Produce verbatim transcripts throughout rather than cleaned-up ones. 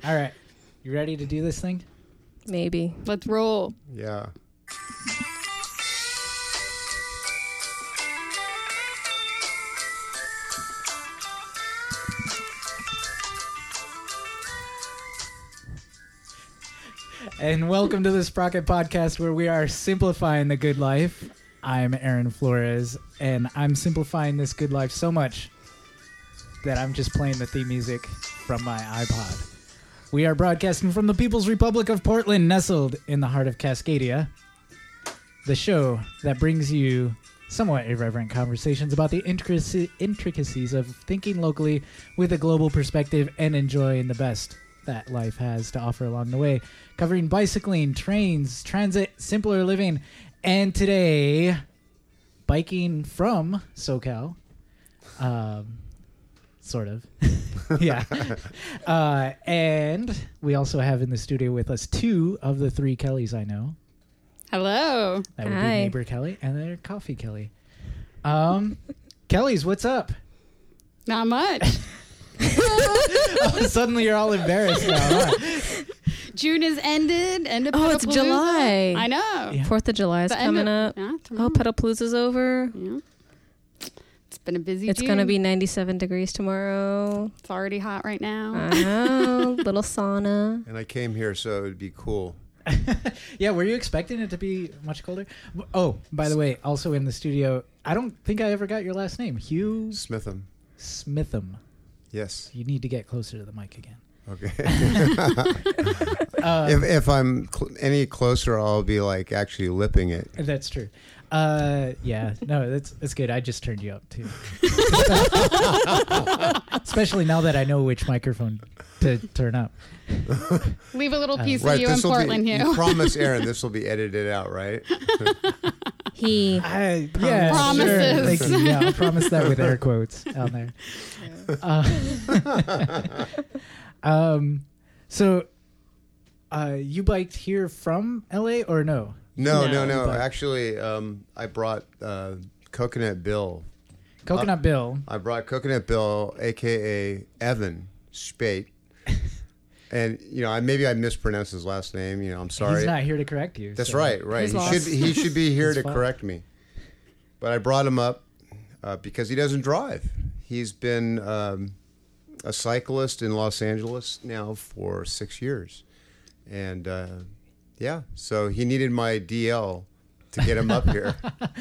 All right. You ready to do this thing? Maybe. Let's roll. Yeah. And welcome to the Sprocket Podcast, where we are simplifying the good life. I'm Aaron Flores, and I'm simplifying this good life so much that I'm just playing the theme music from my iPod. We are broadcasting from the People's Republic of Portland, nestled in the heart of Cascadia, the show that brings you somewhat irreverent conversations about the intric- intricacies of thinking locally with a global perspective and enjoying the best that life has to offer along the way, covering bicycling, trains, transit, simpler living, and today, biking from SoCal. Um, sort of. Yeah. Uh, and we also have in the studio with us two of the three Kellys I know. Hello. That would Hi. be Neighbor Kelly and then Coffee Kelly. Um, Kellys, what's up? Not much. Oh, suddenly you're all embarrassed now, huh? June is ended. End of Oh, it's Pedalpalooza. July. I know. Yeah. Fourth of July is The end coming of- up. Yeah, Oh, tomorrow. Pedalpalooza's over. Yeah. It's been a busy It's June. going to be ninety-seven degrees tomorrow. It's already hot right now. I know. Little sauna. And I came here so it would be cool. Yeah, were you expecting it to be much colder? Oh, by the way, also in the studio, I don't think I ever got your last name. Hugh Smitham. Smitham. Yes. You need to get closer to the mic again. Okay. Uh, if if I'm cl- any closer, I'll be like actually lipping it. That's true. Uh, yeah, no, that's that's good. I just turned you up too, especially now that I know which microphone to turn up. Leave a little Uh, piece Right. of you in This will Portland, be. You Hugh. promise, Aaron, this will be edited out, right? He. I, yeah, Promises. Sure. Thank you. Yeah, I'll promise that with air quotes on there. Uh, um, so, uh, you biked here from L A or no? No, No. no, no. But- Actually, um, I brought uh, Coconut Bill. Coconut Bill. I brought Coconut Bill, a k a. Evan Spate. And, you know, I, maybe I mispronounced his last name. You know, I'm sorry. He's not here to correct you. That's so- right, right. He's He lost. should, he should be here He's to fine. correct me. But I brought him up uh, because he doesn't drive. He's been um, a cyclist in Los Angeles now for six years. And, uh, yeah, so he needed my D L to get him up here.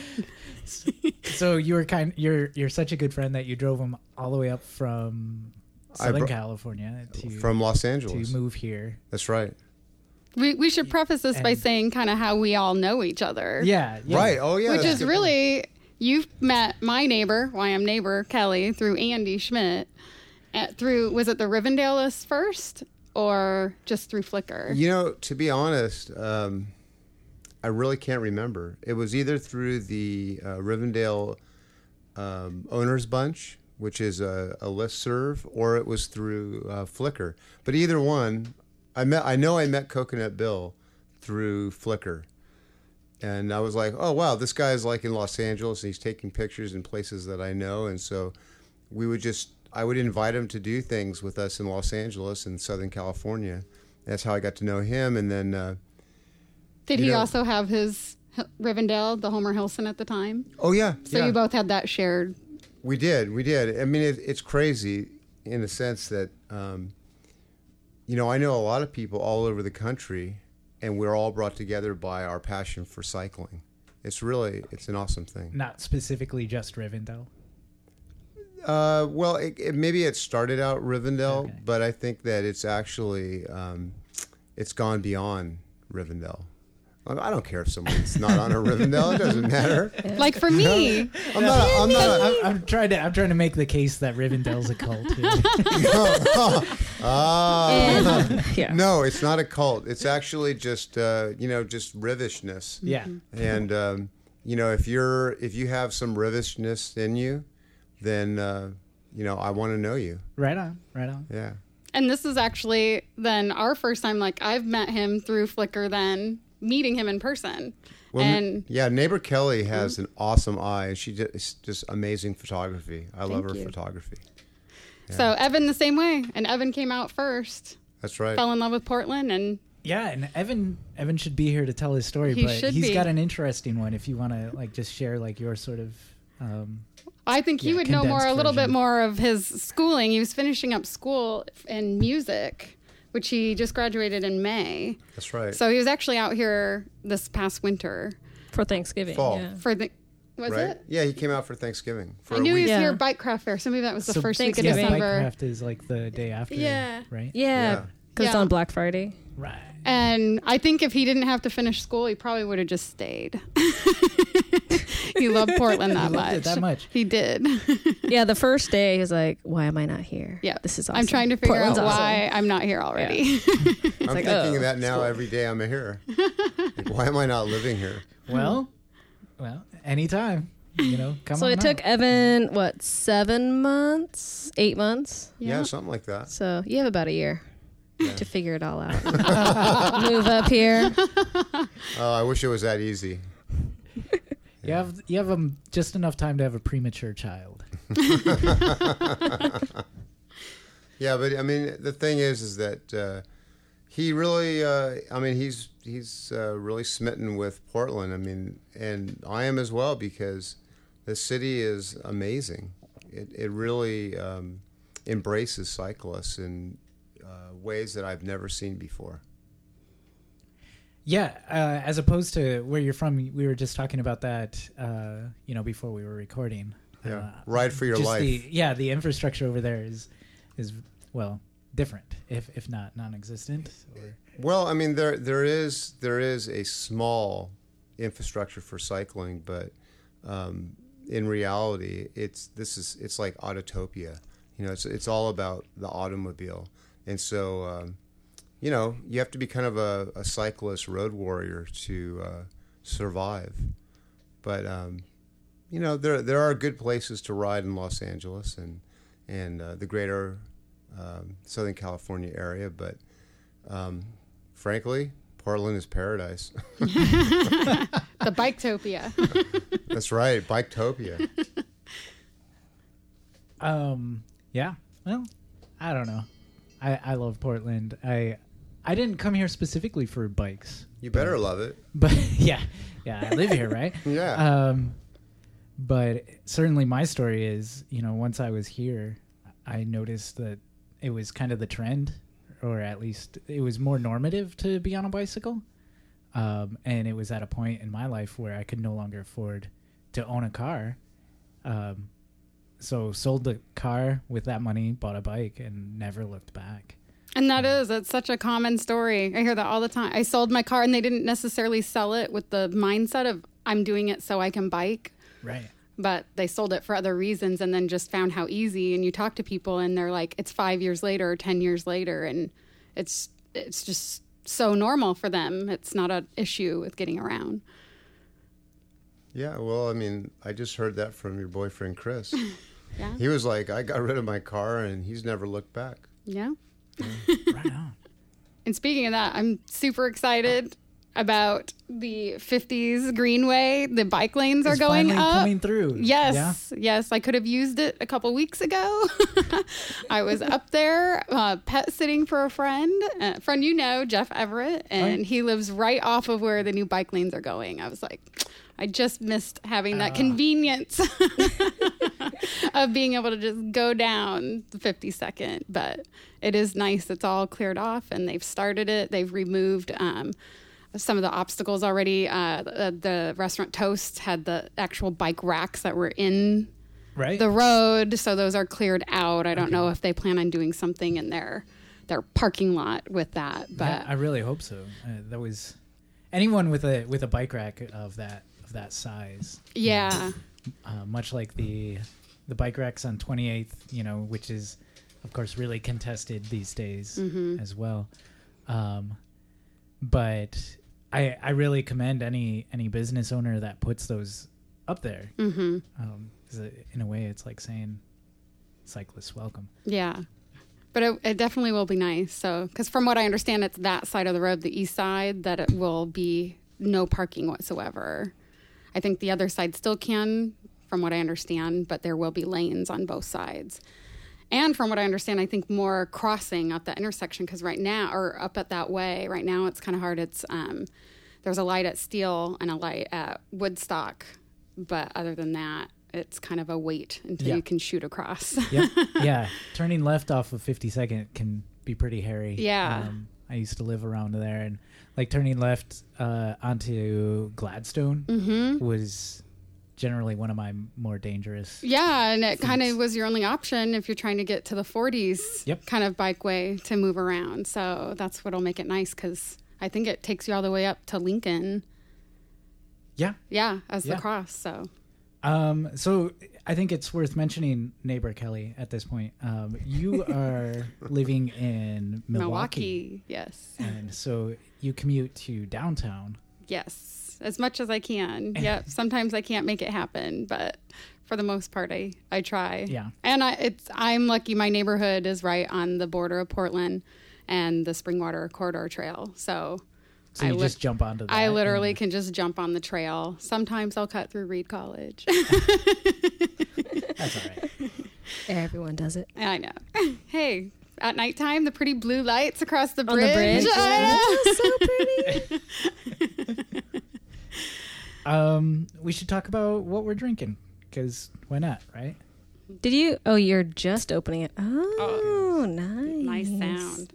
So you were kind. You're you're such a good friend that you drove him all the way up from I Southern bro- California to From Los to Angeles. move here. That's right. We we should preface this by And- saying kind of how we all know each other. Yeah, yeah. Right. Oh, yeah. Which that's is good. really, you've met my neighbor, Y M neighbor, Kelly, through Andy Schmidt. At, through, was it the Rivendell list first or just through Flickr? You know, to be honest, um, I really can't remember. It was either through the uh, Rivendell um, Owners Bunch, which is a, a listserv, or it was through uh, Flickr. But either one, I met. I know I met Coconut Bill through Flickr, and I was like, "Oh wow, this guy's like in Los Angeles, and he's taking pictures in places that I know." And so we would just, I would invite him to do things with us in Los Angeles and Southern California. That's how I got to know him, and then. Uh, Did you he know- also have his H- Rivendell, the Homer Hilson at the time? Oh yeah, So yeah. you both had that shared. We did, we did. I mean, it, it's crazy in the sense that, um, you know, I know a lot of people all over the country, and we're all brought together by our passion for cycling. It's really, it's an awesome thing. Not specifically just Rivendell. Uh, well, it, it, maybe it started out Rivendell, Okay. but I think that it's actually, um, it's gone beyond Rivendell. I don't care if someone's not on a Rivendell; it doesn't matter. Like for me, I'm not. I'm not. A, I'm, I'm trying to. I'm trying to make the case that Rivendell's a cult. Here. ah. And, yeah. No, it's not a cult. It's actually just uh, you know just rivishness. Yeah. And um, you know if you're if you have some rivishness in you, then uh, you know I want to know you. Right on. Right on. Yeah. and this is actually then our first time, like I've met him through Flickr, then meeting him in person. Well, and yeah, neighbor Kelly has an awesome eye, and she just, it's just amazing photography. I love Thank her you. photography. so Evan the same way, and Evan came out first. That's right. fell in love with Portland, and Yeah, and Evan Evan should be here to tell his story, He but should he's be. got an interesting one if you want to like just share like your sort of um I think he Yeah, would know more, condensed a little bit version. more of his schooling. He was finishing up school in music, which he just graduated in May. That's right. So he was actually out here this past winter For Thanksgiving. Fall. Yeah. for the. Was right? it? Yeah, he came out for Thanksgiving. For I a knew he week. was Yeah. here Bike Craft Fair, so maybe that was the so first week of Thanksgiving. yeah, December. Bike Craft is like the day after, Yeah. right? Yeah. Because it's Yeah. on Black Friday. Right. And I think if he didn't have to finish school, he probably would have just stayed. He loved Portland that He loved much. it that much. He did. Yeah, the first day he was like, "Why am I not here? Yeah. This is awesome. I'm trying to figure Portland's out awesome." why I'm not here already. I'm like, thinking oh, of that now school. every day I'm here. Like, why am I not living here? Well, well, anytime, you know, come So on it out. took Evan, what, seven months? Eight months? Yeah, something like that. So you have about a year Yeah. to figure it all out. Move up here. Oh, I wish it was that easy. You have you have um, just enough time to have a premature child. Yeah, but I mean, the thing is, is that uh, he really, uh, I mean, he's he's uh, really smitten with Portland. I mean, and I am as well, because the city is amazing. It it really um, embraces cyclists in uh, ways that I've never seen before. Yeah, uh, as opposed to where you're from, we were just talking about that, uh, you know, before we were recording. Yeah, Uh, ride for your just life. The, yeah, the infrastructure over there is, is well, different, if if not non-existent. Or, Well, I mean, there there is there is a small infrastructure for cycling, but um, in reality, it's this is it's like Autotopia. You know, it's it's all about the automobile, and so um, you know you have to be kind of a, a cyclist road warrior to uh, survive. But um, you know, there there are good places to ride in Los Angeles and and uh, the greater um, Southern California area, but um, frankly, Portland is paradise. The Biketopia. That's right, Biketopia. um, yeah. Well, I don't know. I I love Portland. I I didn't come here specifically for bikes, You better love it. but yeah, yeah, I live here, right? Yeah. Um, but certainly my story is, you know, once I was here, I noticed that it was kind of the trend, or at least it was more normative to be on a bicycle. Um, and it was at a point in my life where I could no longer afford to own a car. Um, so sold the car with that money, bought a bike, and never looked back. And that is, it's such a common story. I hear that all the time. I sold my car and they didn't necessarily sell it with the mindset of I'm doing it so I can bike, Right. but they sold it for other reasons and then just found how easy. And you talk to people and they're like, it's five years later or ten years later. And it's, it's just so normal for them. It's not an issue with getting around. Yeah, well, I mean, I just heard that from your boyfriend, Chris. Yeah. He was like, I got rid of my car and he's never looked back. Yeah. Right on. And speaking of that, I'm super excited about the fifties Greenway. The bike lanes are It's going finally up. coming through. Yes, yes. I could have used it a couple weeks ago. I was up there uh, pet sitting for a friend, a friend you know, Jeff Everett, and Oh. he lives right off of where the new bike lanes are going. I was like, I just missed having that Ah. convenience of being able to just go down the fifty-second. But it is nice. It's all cleared off, and they've started it. They've removed um, some of the obstacles already. Uh, the, the restaurant Toast had the actual bike racks that were in Right. the road, so those are cleared out. I don't know if they plan on doing something in their their parking lot with that, but Yeah, I really hope so. Uh, that was anyone with a with a bike rack of that of that size. yeah. Uh, much like the the bike racks on twenty-eighth, you know, which is of course really contested these days Mhm. as well. Um, but I I really commend any any business owner that puts those up there. Mm-hmm. Um, 'cause it, in a way, it's like saying cyclists welcome. Yeah. But it, it definitely will be nice. So, because from what I understand, it's that side of the road, the east side, that it will be no parking whatsoever. I think the other side still can, from what I understand, but there will be lanes on both sides. and from what I understand, I think more crossing up that intersection because right now, or up at that way, right now it's kind of hard. It's um, there's a light at Steele and a light at Woodstock, but other than that, it's kind of a wait until Yeah. you can shoot across. Yep. Yeah. Turning left off of fifty-second can be pretty hairy. Yeah. Um, I used to live around there, and like turning left uh, onto Gladstone Mm-hmm. was generally one of my more dangerous. Yeah, and it kind Thanks. of was your only option if you're trying to get to the forties Yep. kind of bikeway to move around. So that's what'll make it nice because I think it takes you all the way up to Lincoln. Yeah. Yeah, as Yeah. the cross. So Um, so I think it's worth mentioning neighbor Kelly at this point. Um, you are living in Milwaukee, Milwaukee, yes, and so you commute to downtown. yes, as much as I can. Yep. Sometimes I can't make it happen, but for the most part, I I try. Yeah. And I it's I'm lucky. My neighborhood is right on the border of Portland and the Springwater Corridor Trail. So. So you I li- just jump onto that. I literally and- can just jump on the trail. Sometimes I'll cut through Reed College. That's all right. Everyone does it. I know. Hey, at nighttime, the pretty blue lights across the On bridge. the bridge. I know. So pretty. Um, we should talk about what we're drinking, because why not, right? Did you? Oh, you're just opening it. Oh, nice. Nice sound.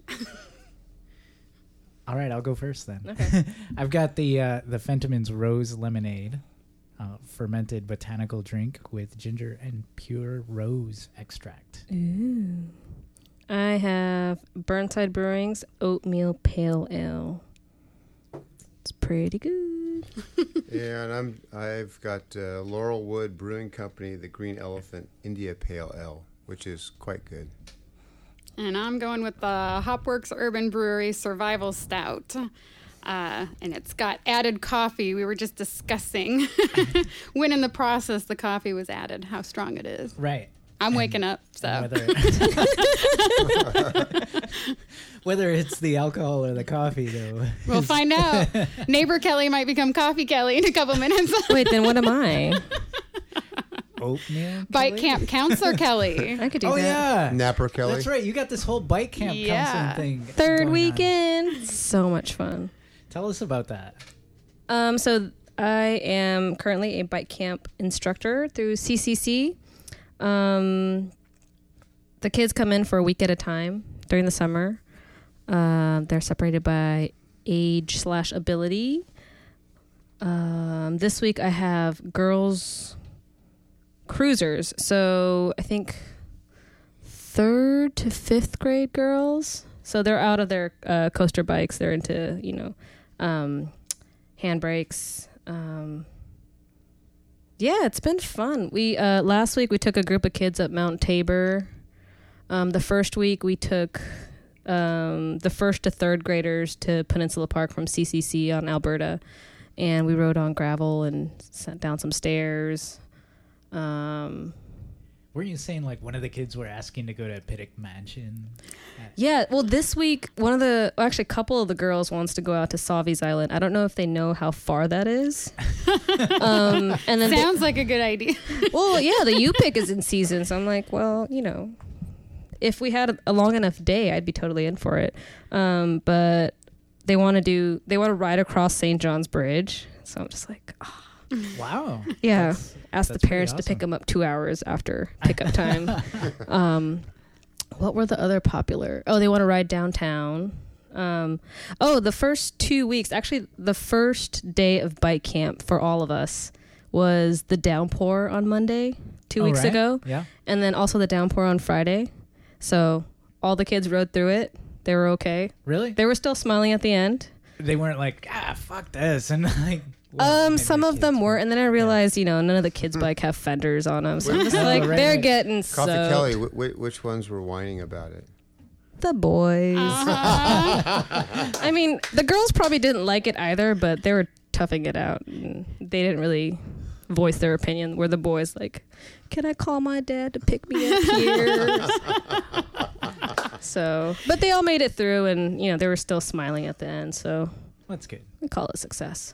All right, I'll go first then. Okay. I've got the uh, the Fentimans Rose Lemonade, uh, fermented botanical drink with ginger and pure rose extract. Ooh. I have Burnside Brewing's Oatmeal Pale Ale. It's pretty good. Yeah, and I'm I've got uh, Laurelwood Brewing Company, the Green Elephant India Pale Ale, which is quite good. And I'm going with the Hopworks Urban Brewery Survival Stout. Uh, and it's got added coffee. We were just discussing when in the process the coffee was added, how strong it is. Right. I'm And waking up, so. Whether, whether it's the alcohol or the coffee, though. We'll find out. Neighbor Kelly might become Coffee Kelly in a couple minutes. Wait, then what am I? Oatmeal? Bike Kelly? Camp Counselor Kelly. I could do Oh, that. yeah. Napper Kelly. That's right. You got this whole bike camp Yeah. counseling thing. Third going on. weekend. So much fun. Tell us about that. Um, so I am currently a bike camp instructor through C C C. Um, the kids come in for a week at a time during the summer. Um, they're separated by age slash ability. Um, this week I have girls cruisers. So I think third to fifth grade girls. So they're out of their uh, coaster bikes. They're into, you know, um, handbrakes. Um, yeah, it's been fun. We uh, last week we took a group of kids up Mount Tabor. Um, the first week we took um, the first to third graders to Peninsula Park from C C C on Alberta, and we rode on gravel and sent down some stairs. Um, Weren't you saying like one of the kids were asking to go to Pittock Mansion? Yeah, well, this week, one of the, well, actually, a couple of the girls wants to go out to Savi's Island. I don't know if they know how far that is. um, and then, Sounds like a good idea. they, well, yeah, the U-Pick is in season, so I'm like, well, you know, if we had a long enough day, I'd be totally in for it. Um, but they want to do, they want to ride across Saint John's Bridge, so I'm just like, oh. Wow. Yeah, That's- ask the that's pretty parents to pick awesome. them up two hours after pickup time. um, what were the other popular? Oh, they want to ride downtown. Um, oh, the first two weeks, actually, the first day of bike camp for all of us was the downpour on Monday, two Oh, weeks right? ago, Yeah. and then also the downpour on Friday. So all the kids rode through it. They were okay. Really? They were still smiling at the end. They weren't like, ah, fuck this. And like, well, Um, maybe some the of them kids were, and then I realized, you know, none of the kids' bike have fenders on them. So I'm just Oh, like, right, they're right. getting Coffee soaked. Kelly, wh- wh- which ones were whining about it? The boys. Uh-huh. I mean, the girls probably didn't like it either, but they were toughing it out. And they didn't really voice their opinion. Where the boys like, can I call my dad to pick me up here? So, but they all made it through, and you know, they were still smiling at the end. So That's good. we call it success.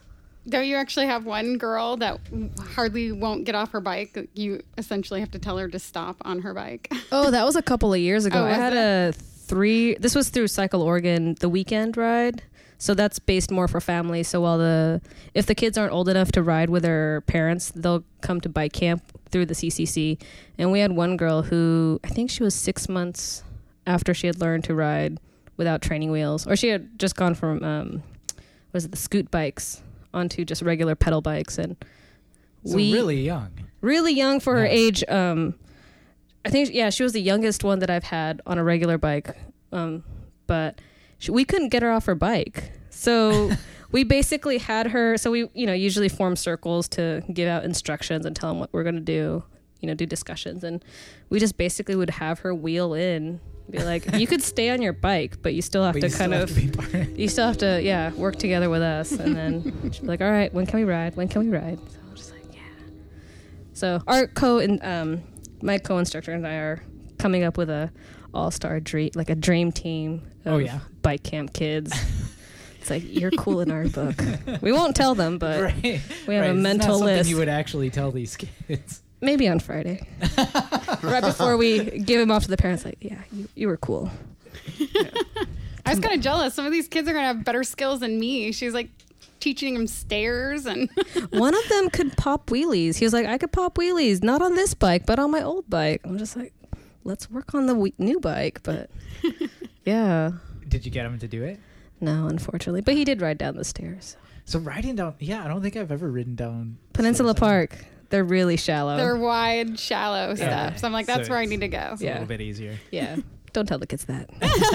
Don't you actually have one girl that hardly won't get off her bike? You essentially have to tell her to stop on her bike. Oh, that was a couple of years ago. Oh, I was had it? a three. This was through Cycle Oregon, the weekend ride. So that's based more for families. So while the if the kids aren't old enough to ride with their parents, they'll come to bike camp through the C C C. And we had one girl who I think she was six months after she had learned to ride without training wheels, or she had just gone from um, was it the scoot bikes onto just regular pedal bikes, and So we really young. really young for her Yeah. age. Um, I think, yeah, she was the youngest one that I've had on a regular bike. Um, but she, we couldn't get her off her bike. So we basically had her, so we, you know, usually form circles to give out instructions and tell them what we're going to do, you know, do discussions. And we just basically would have her wheel in, be like, you could stay on your bike, but you still have But to you still kind have of, to be part- you still have to, yeah, work together with us. And then she'd be like, all right, when can we ride? When can we ride? So I'm just like, yeah. So our co and um, my co-instructor and I are coming up with a all-star dream, like a dream team of Oh, yeah. bike camp kids. It's like, you're cool in our book. We won't tell them, but right. we have right. a It's mental not something list. you would actually tell these kids. Maybe on Friday. Right before we give him off to the parents, like, yeah, you, you were cool. I was kind of jealous. Some of these kids are going to have better skills than me. She's like teaching them stairs and One of them could pop wheelies. He was like, I could pop wheelies, not on this bike, but on my old bike. I'm just like, let's work on the we- new bike. But yeah, Did you get him to do it? no, unfortunately. But he did ride down the stairs. So riding down, yeah, I don't think I've ever ridden down Peninsula stairs. Park, they're really shallow. they're wide, shallow Yeah. steps. I'm like, So that's where I it's- need to go. It's a Yeah. little bit easier. Yeah. Don't tell the kids that.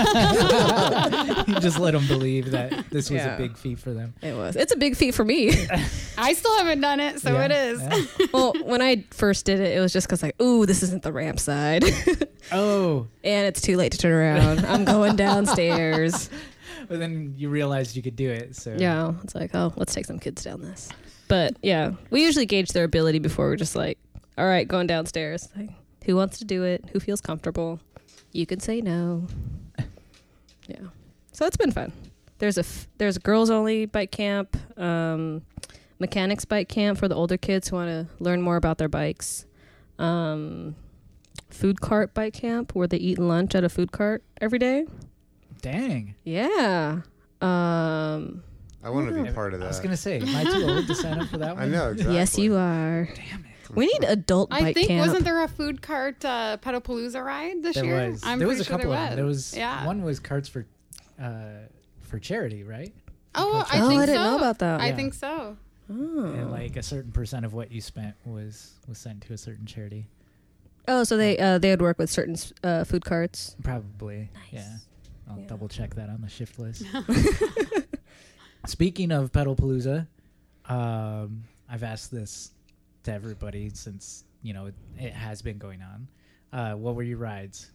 You just let them believe that this was Yeah. a big feat for them. It was. It's a big feat for me. I still haven't done it, so Yeah, it is. yeah. Well, when I first did it, it was just because like, ooh, this isn't the ramp side. Oh, And it's too late to turn around. I'm going downstairs. but then you realized you could do it. So Yeah. It's like, oh, let's take some kids down this. But yeah, we usually gauge their ability before we're just like, all right, going downstairs. Like, who wants to do it? Who feels comfortable? You can say no. Yeah. So it's been fun. There's a f- there's a girls only bike camp, um, mechanics bike camp for the older kids who want to learn more about their bikes. Um, food cart bike camp where they eat lunch at a food cart every day. Dang. Yeah. Um, I want to be I- part of that. I was gonna say, am I too old to sign up for that one? I know exactly. Yes, you are. Damn it. We need adult bike I think camp. wasn't there a food cart uh, Pedalpalooza ride this There year? was. I'm there was pretty a sure couple there of was. them. There was yeah. one was carts for, uh, for charity, right? Oh, I Oh, think I didn't so. know about that. I Yeah. think so. Oh. And like a certain percent of what you spent was was sent to a certain charity. Oh, so they uh, they would work with certain uh, food carts. Probably. Nice. Yeah. I'll Yeah. double check that on the shift list. Speaking of Pedalpalooza, um, I've asked this to everybody since, you know, it, it has been going on. Uh, what were your rides?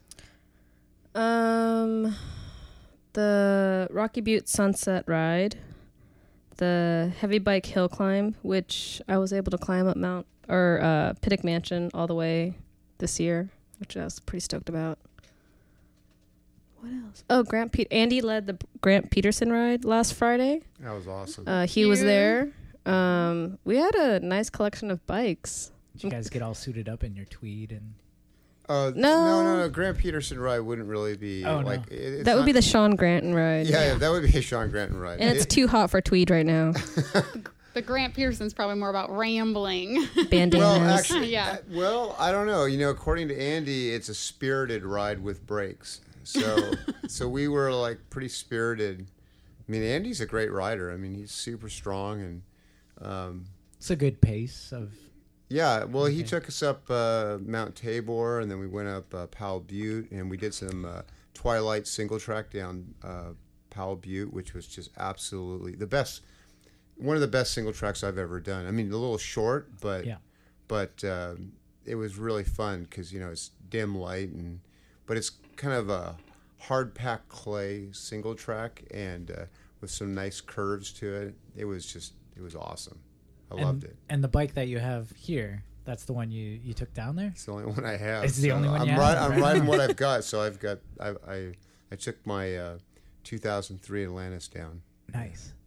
Um, the Rocky Butte Sunset Ride, the Heavy Bike Hill Climb, which I was able to climb up Mount or uh, Pittock Mansion all the way this year, which I was pretty stoked about. What else? Oh, Grant Pe- Andy led the Grant Peterson ride last Friday. That was awesome. Uh, he was Cute. there. Um, we had a nice collection of bikes. Did you guys get all suited up in your tweed and Uh, No. no, no, no. Grant Peterson ride wouldn't really be Oh, no. like it, it's That would not- be the Sean Granton ride. yeah, yeah, that would be a Sean Granton ride. And it's It- too hot for tweed right now. The Grant Pearson's probably more about rambling. Bandanas. well, actually, Yeah. uh, well, I don't know. You know, according to Andy, it's a spirited ride with brakes. So, so we were like pretty spirited. I mean, Andy's a great rider. I mean, he's super strong and. Um, it's a good pace of Yeah, well, he Okay. took us up uh, Mount Tabor, and then we went up uh, Powell Butte, and we did some uh, Twilight single track down uh, Powell Butte, which was just absolutely the best, one of the best single tracks I've ever done. I mean, a little short, but Yeah. but um, it was really fun because you know it's dim light, and but it's kind of a hard packed clay single track, and uh, with some nice curves to it. It was just it was awesome. I and, loved it. And the bike that you have here, that's the one you, you took down there? It's the only one I have. It's the only one I'm you ri- have, I'm right? riding what I've got. So I've got. I I, I took my uh, two thousand three Atlantis down. Nice.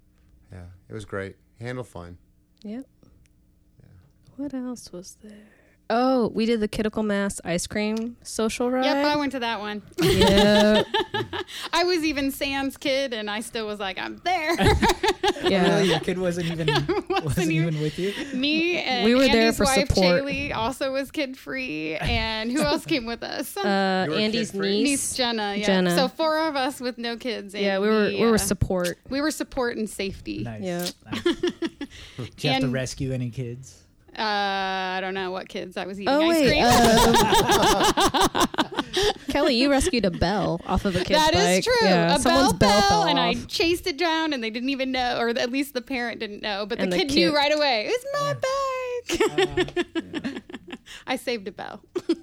Yeah, it was great. Handled fine. Yep. What else was there? Oh, we did the Kidical Mass ice cream social ride. Yep, I went to that one. Yeah. I was even Sam's kid, and I still was like, I'm there. Yeah. Really? Your kid wasn't even wasn't, Wasn't even- even with you? Me and We were Andy's there for wife, support. Shaylee, also was kid free. And who else came with us? Uh, You were Andy's kid-free? niece. Niece Jenna. Yeah. Jenna. So four of us with no kids. And Yeah, we were we uh, were support. we were support and safety. Nice. Yeah. Nice. Did you have to And- rescue any kids? Uh, I don't know what kids I was eating Oh ice wait, cream. um, Kelly, you rescued a bell off of a kid's That is bike. true. Yeah, a someone's bell bell fell fell, and I off. chased it down, and they didn't even know, or at least the parent didn't know. But And the the kid kid- knew right away. It's my bike. I saved a bell.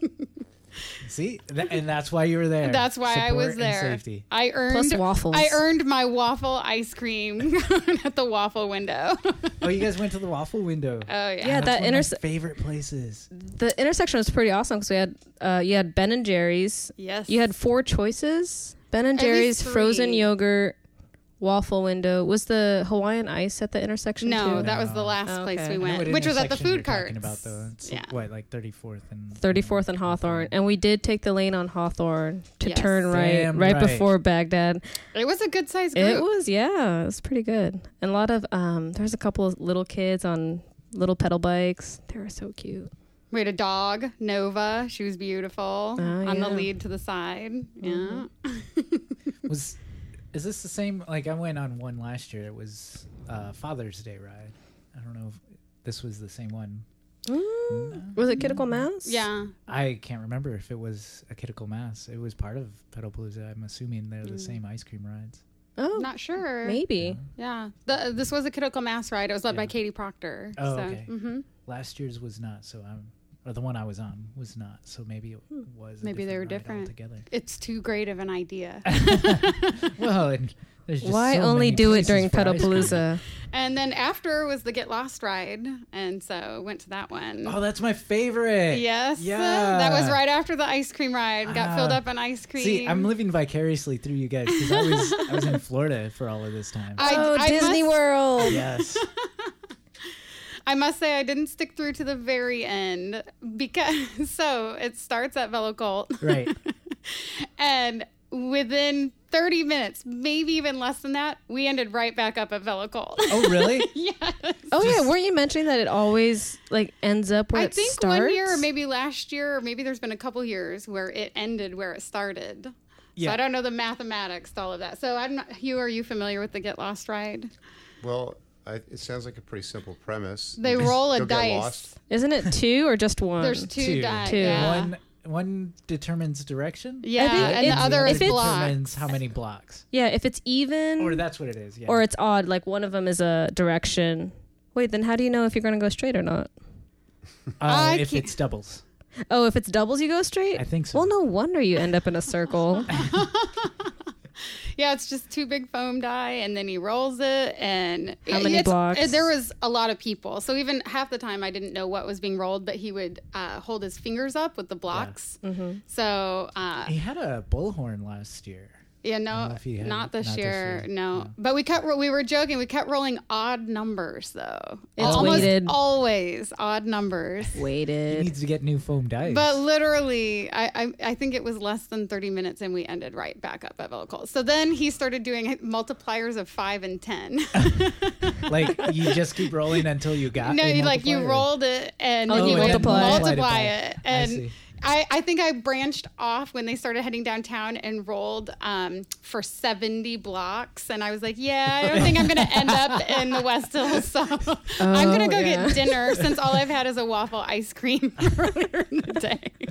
See, Th- and that's why you were there. That's why I Support was and there. Safety. I earned Plus waffles. I earned my waffle ice cream at the waffle window. Oh, you guys went to the waffle window. Oh yeah. Yeah, That's that one of my interse- favorite places. The intersection was pretty awesome because we had uh, you had Ben and Jerry's. Yes. You had four choices: Ben and At least Jerry's, frozen three. yogurt, waffle window. Was the Hawaiian ice at the intersection No, too? that was the No. last Oh, place okay. we I know I know went, what which was at the intersection you're food carts. talking about, though. It's Yeah. what, like thirty-fourth and thirty-fourth and Hawthorne, and we did take the lane on Hawthorne to Yes. turn right, Damn right, right. before Baghdad. It was a good sized group. It was, yeah, it was pretty good. And a lot of um, there was a couple of little kids on little pedal bikes. They were so cute. We had a dog, Nova. She was beautiful Oh, on the yeah. lead to the side. Yeah. was is this the same? Like I went on one last year. It was uh, Father's Day ride. I don't know if this was the same one. Mm. Was it Kidical Mass? Yeah. I can't remember if it was a Kidical Mass. It was part of Pedalpalooza. I'm assuming they're the Mm. same ice cream rides. Oh, Not sure. maybe. Yeah. The, this was a Kidical Mass ride. It was led by Yeah. Katie Proctor. Oh, so, okay. hmm Last year's was not, so I'm, or the one I was on was not. So maybe it was. A Maybe they were ride different. altogether. It's too great of an idea. Well, and there's just Why so only many do it places during for ice cream. Pedalpalooza? And then after was the Get Lost ride. And so went to that one. Oh, that's my favorite. Yes. Yeah. That was right after the ice cream ride. Got Ah. filled up on ice cream. See, I'm living vicariously through you guys because I was I was in Florida for all of this time. I- oh, I Disney must- World. Yes. I must say I didn't stick through to the very end because so it starts at Velocult. Right. And within thirty minutes, maybe even less than that, we ended right back up at Velocult. Oh, really? Yes. Oh yeah, weren't you mentioning that it always like ends up where I it think starts? one year or maybe last year or maybe there's been a couple years where it ended where it started. Yeah. So I don't know the mathematics to all of that. So I'm not, Hugh, are you familiar with the Get Lost ride? Well, I, it sounds like a pretty simple premise. They You just roll a go get dice. lost. Isn't it two or just one? There's two, Two. dice. Two. Yeah. One one determines direction. Yeah, I think and the it's- other if is it's- blocks. determines how many blocks. Yeah, if it's even Or that's what it is. Yeah. or it's odd, like one of them is a direction. Wait, then how do you know if you're going to go straight or not? uh, I if can't- it's doubles, Oh, if it's doubles, you go straight? I think so. Well, no wonder you end up in a circle. Yeah, it's just two big foam die, and then he rolls it. And How many it's- blocks? uh, There was a lot of people, so even half the time I didn't know what was being rolled, but he would uh, hold his fingers up with the blocks. hmm So uh, He had a bullhorn last year. yeah, I don't know no, if he had- not this not this year, year. no. No. But we kept ro- we were joking. We kept rolling odd numbers though. It's Almost weighted. always odd numbers. He Waited. needs to get new foam dice. But literally, I, I I think it was less than thirty minutes, and we ended right back up at Velocol. So then he started doing multipliers of five and ten. like you just keep rolling until you got. no, a you, like you multiplier. rolled it and Oh, then you you would multiply it. multiply Multiplied it. it by- I And see. I, I think I branched off when they started heading downtown and rolled um, for seventy blocks. And I was like, yeah, I don't think I'm going to end up in the West Hills. So I'm going to go yeah. get dinner since all I've had is a waffle ice cream earlier in the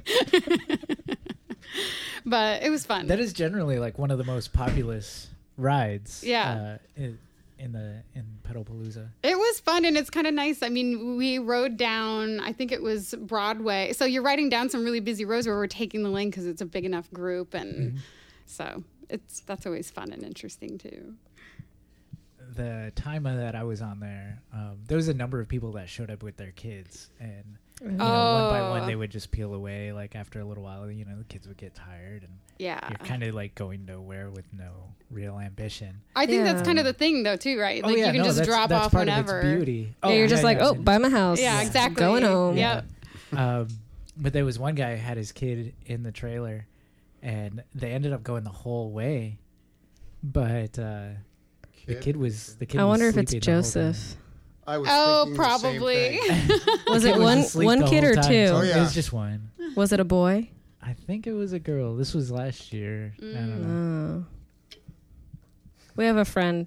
day. But it was fun. That is generally like one of the most populous rides. Yeah. Uh, in, in the in Pedalpalooza. It was fun, and it's kind of nice. I mean, we rode down, I think it was Broadway. So you're riding down some really busy roads where we're taking the lane because it's a big enough group. And Mm-hmm. so it's that's always fun and interesting, too. the time that I was on there, um, there was a number of people that showed up with their kids, and you know, one by one Oh. they would just peel away. Like after a little while, you know, the kids would get tired, and Yeah. you're kind of like going nowhere with no real ambition. I think that's Yeah. kind of the thing, though, too, right? Like, oh yeah, you can no, just that's, drop that's off part whenever. Of its beauty. yeah, you're just like, oh, and- by my house. Yeah, Yeah. exactly. Going home. Yep. um, but there was one guy who had his kid in the trailer, and they ended up going the whole way. But uh, the kid was the kid. I was wonder if it's sleeping the whole time. Joseph. I was Oh, thinking the same probably. thing. Was The it kid one asleep one the kid whole or time. two? Oh, It yeah. was just one. Was it a boy? I think it was a girl. This was last year. I don't know. Oh. We have a friend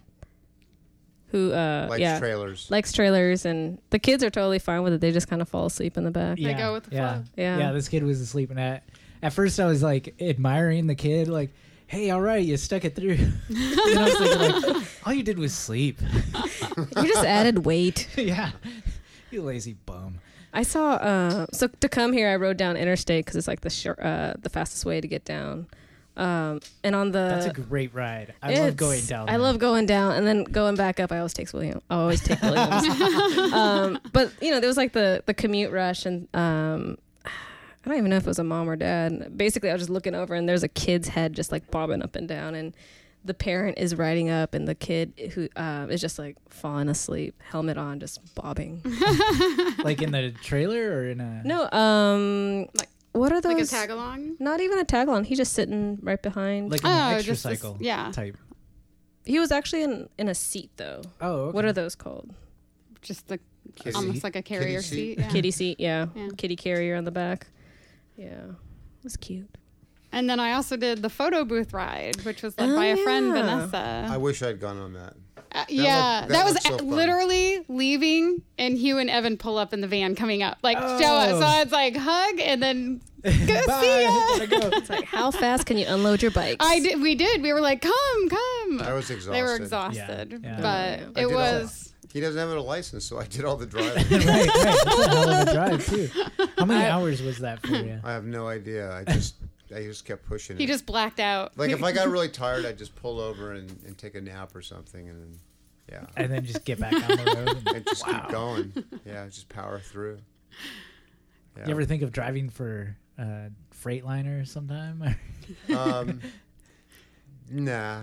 who, uh, Likes yeah, trailers. likes trailers, and the kids are totally fine with it. They just kind of fall asleep in the back. They go with the yeah. flow. Yeah. Yeah, this kid was asleep, and at at first I was like admiring the kid, like, "Hey, all right, you stuck it through." And I was thinking, like, all you did was sleep. You just added weight. Yeah, you lazy bum. I saw. Uh, so to come here, I rode down interstate because it's like the short, uh, the fastest way to get down. Um, and on the That's a great ride. I love It's- going down. I there. love going down and then going back up. I always take William. I always take Williams. um, but you know, there was like the the commute rush, and um, I don't even know if it was a mom or dad. Basically, I was just looking over, and there's a kid's head just like bobbing up and down, and the parent is riding up, and the kid who uh, is just like falling asleep, helmet on, just bobbing. like in the trailer or in a no, um, Like- what are those? Like a tag along? Not even a tag along. He's just sitting right behind. like in Oh, an extra just this- cycle yeah. type. He was actually in in a seat though. Oh, okay. What are those called? Just the Kitty- almost like a carrier seat? seat. Yeah. Kitty seat, yeah. Yeah. Kitty carrier on the back. Yeah. It was cute. And then I also did the photo booth ride, which was led by a friend, yeah. Vanessa. I wish I'd gone on that. Uh, yeah, looked- that, that was looked so a- fun. literally leaving, and Hugh and Evan pull up in the van coming up, like show us. Oh. So it's like hug, and then Bye. see ya. Gotta go. It's like, how fast can you unload your bikes? I did. We did. We were like, come, come. I was exhausted. They were exhausted, Yeah, yeah. but I it did all was. He doesn't have a license, so I did all the driving. right, right. That's a hell of a drive too. How many I- hours was that for you? I have no idea. I just I just kept pushing He it. just blacked out. Like if I got really tired, I'd just pull over and, and take a nap or something, and then yeah, And then just get back on the road. And, and just keep going. Yeah, just power through. Yeah. You ever think of driving for uh, Freightliner sometime? Um, nah,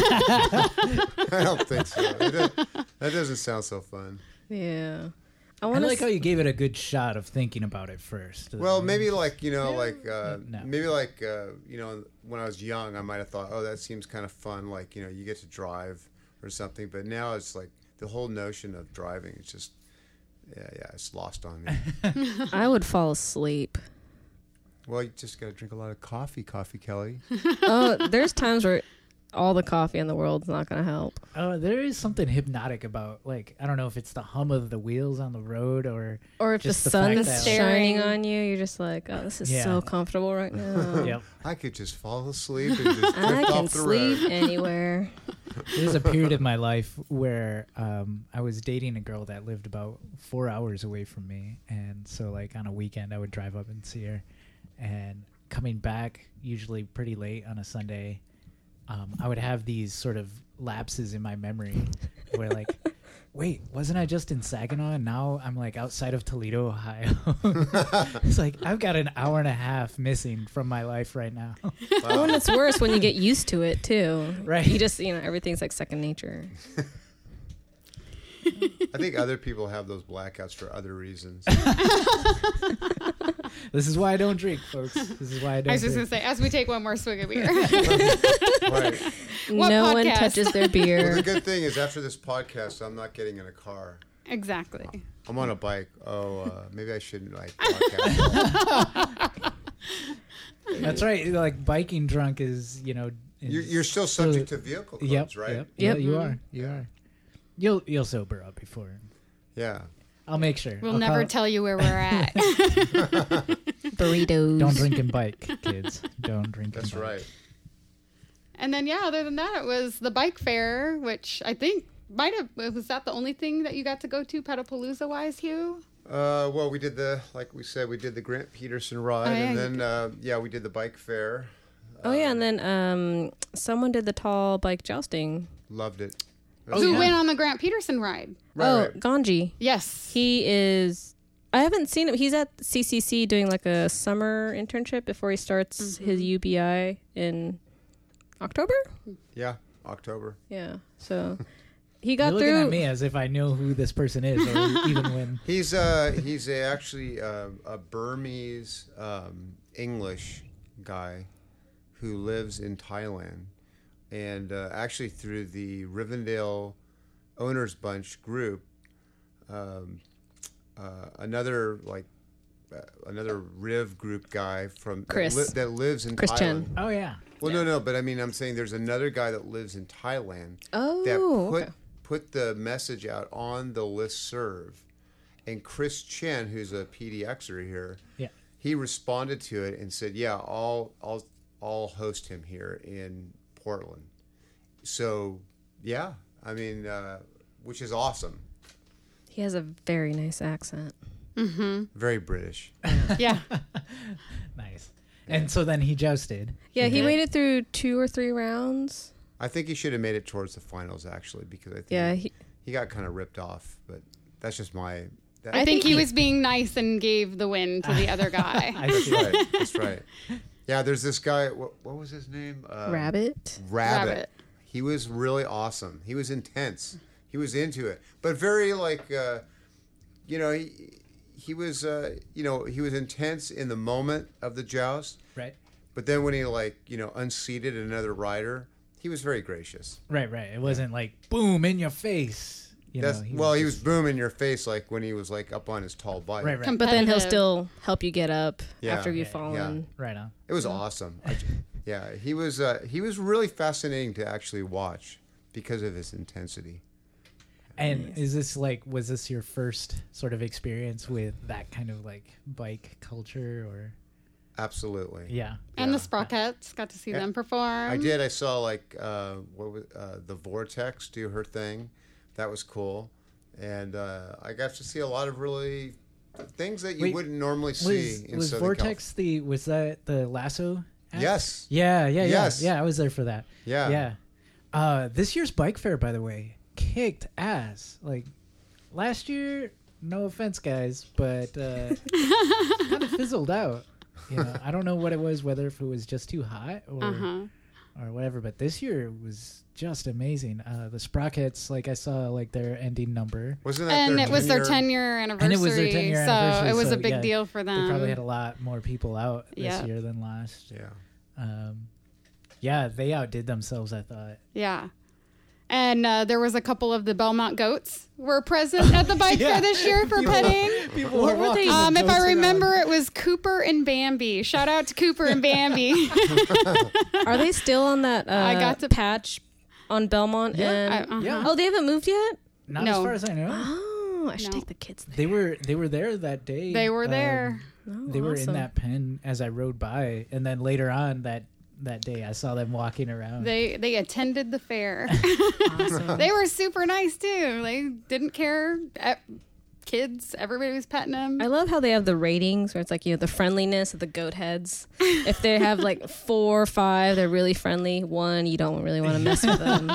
I don't think so. It does- that doesn't sound so fun. Yeah. I I want like to. how you gave it a good shot of thinking about it first. Well, maybe like you know, like uh, No. maybe like uh, you know, when I was young, I might have thought, oh, that seems kind of fun. Like you know, you get to drive or something. But now it's like the whole notion of driving. It's just, yeah, yeah, it's lost on me. I would fall asleep. Well, you just got to drink a lot of coffee, Coffee Kelly. Oh, there's times where all the coffee in the world's not going to help. Oh, there is something hypnotic about, like, I don't know if it's the hum of the wheels on the road or. Or if Just the the fact sun's that- shining on you, you're just like, oh, this is Yeah. so comfortable right now. Yep. I could just fall asleep and just I drift can off the sleep road. anywhere. There's a period in my life where um, I was dating a girl that lived about four hours away from me. And so, like, on a weekend, I would drive up and see her. And coming back, usually pretty late on a Sunday, um, I would have these sort of lapses in my memory where, like, wait, wasn't I just in Saginaw and now I'm like outside of Toledo, Ohio? It's like I've got an hour and a half missing from my life right now. Oh, and it's worse when you get used to it too. Right. You just, you know, everything's like second nature. I think other people have those blackouts for other reasons. This is why I don't drink, folks. This is why I don't I was just drink. gonna say, as we take one more swig of beer. Right. What no one podcast? touches their Well, beer. the good thing is after this podcast, I'm not getting in a car. Exactly. I'm on a bike. Oh, uh, maybe I shouldn't like podcast. That's right. Like biking drunk is, you know, is You're, you're still subject to vehicle codes, Yep, right? Yep. Yep. Yeah, you Mhm. are. You are. You'll you'll sober up before. Yeah. I'll make sure. We'll I'll never call- tell you where we're at. Burritos. Don't drink and bike, kids. Don't drink. That's and bike. right. And then, yeah, other than that, it was the bike fair, which I think might have, was that the only thing that you got to go to Pedalpalooza wise, Hugh? Uh, well, we did the, like we said, we did the Grant Peterson ride, Oh, yeah, and you then, uh, yeah, we did the bike fair. Oh yeah, and then um, someone did the tall bike jousting. Loved it. That's Who fun. went on the Grant Peterson ride? Right, oh, right. Ganji. Yes. He is. I haven't seen him. He's at C C C doing like a summer internship before he starts Mm-hmm. his U B I in October. Yeah, October. Yeah. So he got You're looking through. at me as if I know who this person is, or even when. He's uh he's a, actually uh, a Burmese um, English guy who lives in Thailand, and uh, actually through the Rivendell Owners Bunch group, um, uh, another like uh, another Riv group guy from Chris. that, li- that lives in Chris Thailand. Chen. Oh yeah. Well, no, no, but I mean, I'm saying there's another guy that lives in Thailand Oh. that put okay. put the message out on the listserv, and Chris Chen, who's a P D Xer here, Yeah. he responded to it and said, "Yeah, I'll I'll I'll host him here in Portland." So, yeah, I mean, uh, which is awesome. He has a very nice accent. Mm-hmm. Very British. Yeah. Nice. And so then he jousted. Yeah, he Okay. made it through two or three rounds. I think he should have made it towards the finals actually, because I think Yeah, he, he, he got kind of ripped off. But that's just my. That, I, I think think he he- was being nice and gave the win to the other guy. I That's see. right. That's right. Yeah, there's this guy. What, what was his name? Uh, Rabbit. Rabbit. Rabbit. He was really awesome. He was intense. He was into it, but very like, uh, you know, he he was, uh, you know, he was intense in the moment of the joust. Right. But then when he like, you know, unseated another rider, he was very gracious. Right. Right. It wasn't like boom in your face. You That's, know, well, he just- was booming in your face like when he was like up on his tall bike. Right. Right. But then he'll Competitive. still help you get up Yeah. after you've Yeah, fallen. Right on. It was awesome. I, yeah, he was. Uh, he was really fascinating to actually watch because of his intensity. And is this like, was this your first sort of experience with that kind of like bike culture, or? Absolutely. Yeah. And Yeah. the Sprockets, got to see Yeah. them perform. I did. I saw like uh, what was uh, the Vortex do her thing. That was cool, and uh, I got to see a lot of really things that you Wait, wouldn't normally Was, see in was Southern Vortex the, was that the lasso? act? Yes. Yeah. Yeah. Yeah. Yes. Yeah. I was there for that. Yeah. Yeah. Uh, this year's bike fair, by the way, kicked ass. Like last year, no offense, guys, but uh, kind of fizzled out. You know, I don't know what it was, whether if it was just too hot or Uh-huh. or whatever. But this year was just amazing. Uh, the Sprockets, like I saw, like their ending number. Wasn't that And their it was their ten-year- ten year anniversary. And it was their ten-year so anniversary, it was so, a big yeah, deal for them. They probably had a lot more people out this Yeah. year than last. Yeah. Um, yeah, they outdid themselves, I thought. Yeah. And uh, there was a couple of the Belmont goats were present at the bike Yeah. fair this year for People- petting. People What were they- Um, if I remember, it was Cooper and Bambi. Shout out to Cooper and Bambi. Are they still on that uh, I got to- patch on Belmont? Yeah. and I- uh-huh. Yeah. Oh, they haven't moved yet? Not No. as far as I know. Oh, I should No. take the kids there. They were they were there that day. They were Um, there. Oh, they were in awesome. that pen as I rode by, and then later on that that day I saw them walking around. They they attended the fair. Awesome. They were super nice too. They didn't care. Eh, Kids, everybody was petting them. I love how they have the ratings where it's like, you know, the friendliness of the goat heads. If they have like four or five, they're really friendly. One, you don't really want to mess with them.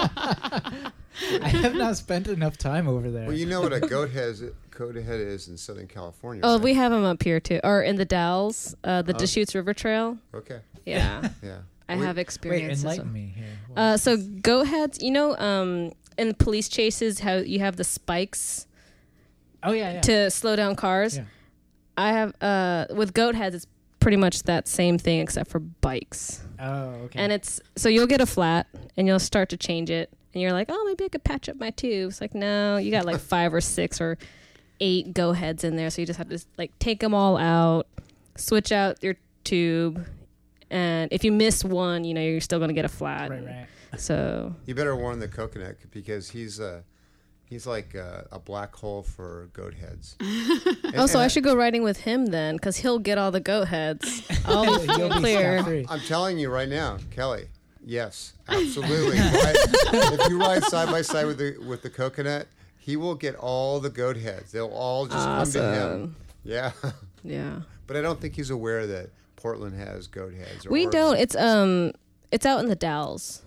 I have not spent enough time over there. Well, you know what a goat head is, goat head is in Southern California. Oh, right? we have them up here too. Or in the Dalles, uh, the Oh. Deschutes River Trail. Okay. Yeah. Yeah. I We- have Wait, experience. enlighten me here. What Uh, is so this? goat heads, you know, um, in the police chases, how you have the spikes oh yeah, yeah. to slow down cars. Yeah. I have uh, with goat heads, it's pretty much that same thing except for bikes. oh, okay. And it's so you'll get a flat and you'll start to change it, and you're like, oh, maybe I could patch up my tubes. Like, no, you got like five or six or eight go heads in there, so you just have to like take them all out, switch out your tube, and if you miss one, you know you're still gonna get a flat. right, right. So You better warn the coconut because he's uh, he's like uh, a black hole for goat heads. And- oh, so and I should go riding with him then, because he'll get all the goat heads. I'll be You'll be clear. scot-free. I'm telling you right now, Kelly. Yes, absolutely. Right? If you ride side by side with the with the coconut, he will get all the goat heads. They'll all just come to him. Awesome. Yeah, Yeah. but I don't think he's aware that Portland has goat heads. Or We or- don't. It's um, it's out in the Dalles.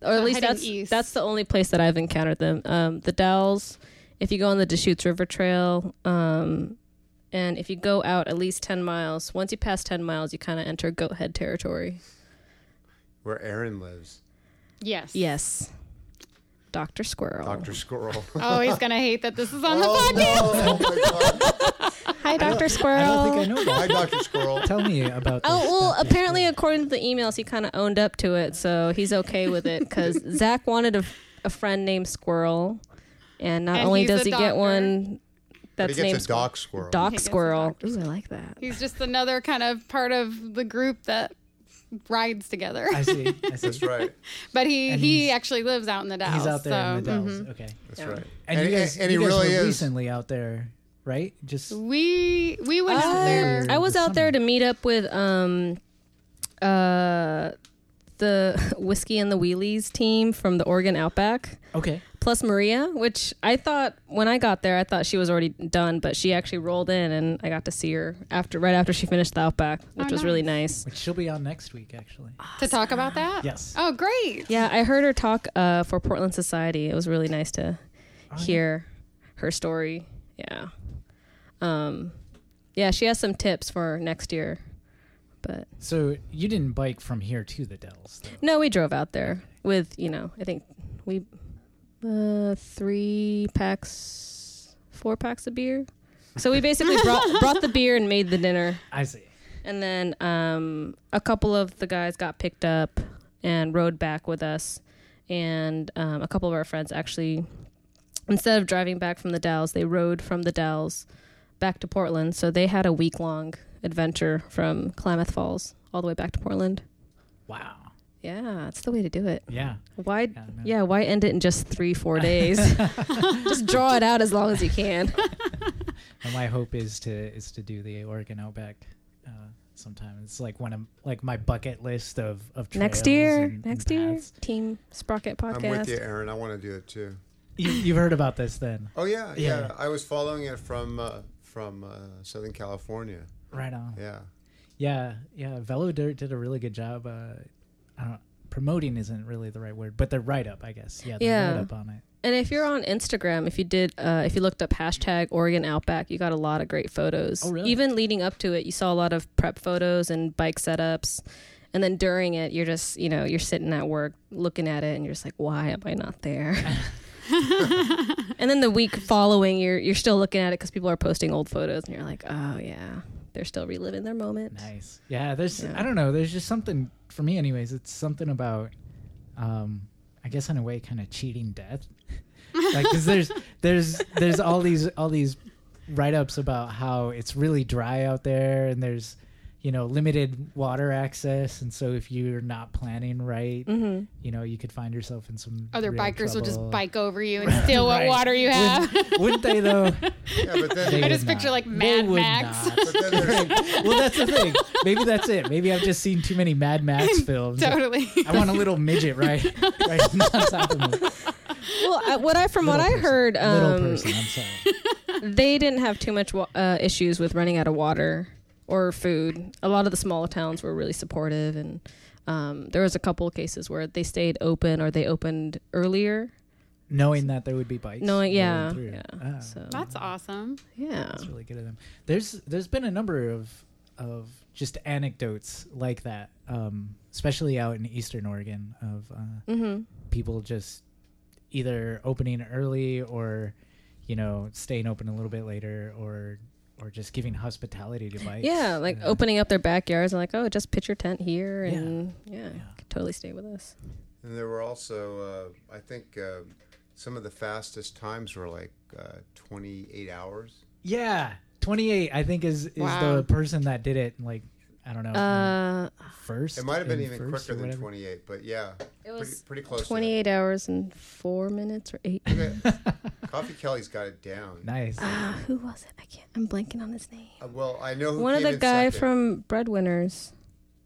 or at So least heading that's east. that's the only place that I've encountered them. Um, the Dells, if you go on the Deschutes River Trail, um, and if you go out at least ten miles, once you pass ten miles, you kind of enter Goat Head territory. Where Aaron lives. Yes. Yes, Doctor Squirrel. Doctor Squirrel. Oh, he's gonna hate that this is on the Oh, podcast. no. Oh, my God. Hi, Doctor Squirrel. I don't think I know Hi, that. Doctor Squirrel. Tell me about this. Oh, well, Doctor apparently, Squirrel. according to the emails, he kind of owned up to it, so he's okay with it because Zach wanted a, a friend named Squirrel, and not And only he's does a he get doctor. one But that's he named gets a doc squirrel. Doc He gets a Squirrel. doctor Ooh, I like that. He's just another kind of part of the group that rides together. I see. I see. That's right. But he And he he's- actually lives out in the Dalles. He's out there in the so, Dells. mhm. Okay. That's Yeah. right. And, And, you guys, and you he guys really were is. recently out there, right? Just We we went out there. I was this out there summer. to meet up with um uh the Whiskey and the Wheelies team from the Oregon Outback, okay. plus Maria, which I thought when I got there, I thought she was already done, but she actually rolled in, and I got to see her after right after she finished the Outback, which Oh, was really nice. Which she'll be on next week, actually. to talk about that. Yes. Oh, great. Yeah, I heard her talk uh, for Portland Society. It was really nice to Oh, yeah. hear her story. Yeah. Um, yeah, she has some tips for next year. But So you didn't bike from here to the Dells, though. no, we drove out there with, you know, I think we uh, three packs, four packs of beer. So we basically brought brought the beer and made the dinner. I see. And then um, a couple of the guys got picked up and rode back with us. And um, a couple of our friends actually, instead of driving back from the Dalles, they rode from the Dalles back to Portland. So they had a week-long adventure from Klamath Falls all the way back to Portland. Wow. Yeah, that's the way to do it. Yeah. Why? Yeah, no. Yeah, why end it in just three, four days? Just draw it out as long as you can. And my hope is to is to do the Oregon Outback uh, sometime. It's like one of like my bucket list of of trails Next year, and- and next year, paths. Team Sprocket Podcast. I'm with you, Aaron. I want to do it too. You, you've heard about this then, Oh yeah, Yeah. yeah. I was following it from uh, from uh, Southern California. right on. Yeah. Yeah, yeah. Velo Dirt did a really good job. Uh, I don't promoting isn't really the right word, but the write up, I guess. Yeah, the Yeah. write up on it. And if you're on Instagram, if you did, uh, if you looked up hashtag Oregon Outback, you got a lot of great photos. Oh, really? Even leading up to it, you saw a lot of prep photos and bike setups. And then during it, you're just, you know, you're sitting at work looking at it and you're just like, why am I not there? And then the week following, you're you're still looking at it because people are posting old photos and you're like, oh, yeah, they're still reliving their moment. Nice. Yeah, there's Yeah. I don't know, there's just something for me anyways, it's something about um I guess in a way kind of cheating death. Like cuz there's there's there's all these all these write-ups about how it's really dry out there and there's you know limited water access, and so if you're not planning right, Mm-hmm. you know, you could find yourself in some Other real bikers will just trouble. bike over you and steal what Right. water you have. Wouldn't, wouldn't they though? Yeah, but then They I just would picture not. like They Mad would Max. not. but then there's, Well, that's the thing. Maybe that's it. Maybe I've just seen too many Mad Max films. Totally. I want a little midget right, right on top of me. Well, I, what I from what Little I person. heard, um, Little person. I'm sorry. they didn't have too much wa- uh, issues with running out of water or food. A lot of the smaller towns were really supportive, and um, there was a couple of cases where they stayed open or they opened earlier. Knowing that there would be bikes. Knowing, rolling yeah, through. yeah. Ah, So That's awesome. yeah, that's really good of them. There's there's been a number of of just anecdotes like that, um, especially out in Eastern Oregon, of uh, mm-hmm. people just either opening early or you know staying open a little bit later, or or just giving hospitality to bikes. yeah, like Uh, opening up their backyards and like, oh, just pitch your tent here, Yeah. and yeah, Yeah. could totally stay with us. and there were also, uh, I think, uh, some of the fastest times were like uh, twenty-eight hours. Yeah, twenty-eight. I think is is Wow. the person that did it. Like I don't know. Uh, first. It might have been in even first quicker or than whatever. twenty-eight, but yeah, it pretty, was pretty close. twenty-eight hours and four minutes or eight. To that. Okay. Coffee Kelly's got it down. Nice. Ah, who was it? I can't. I'm blanking on his name. Uh, well, I know who One of came the in guy second. from Breadwinners.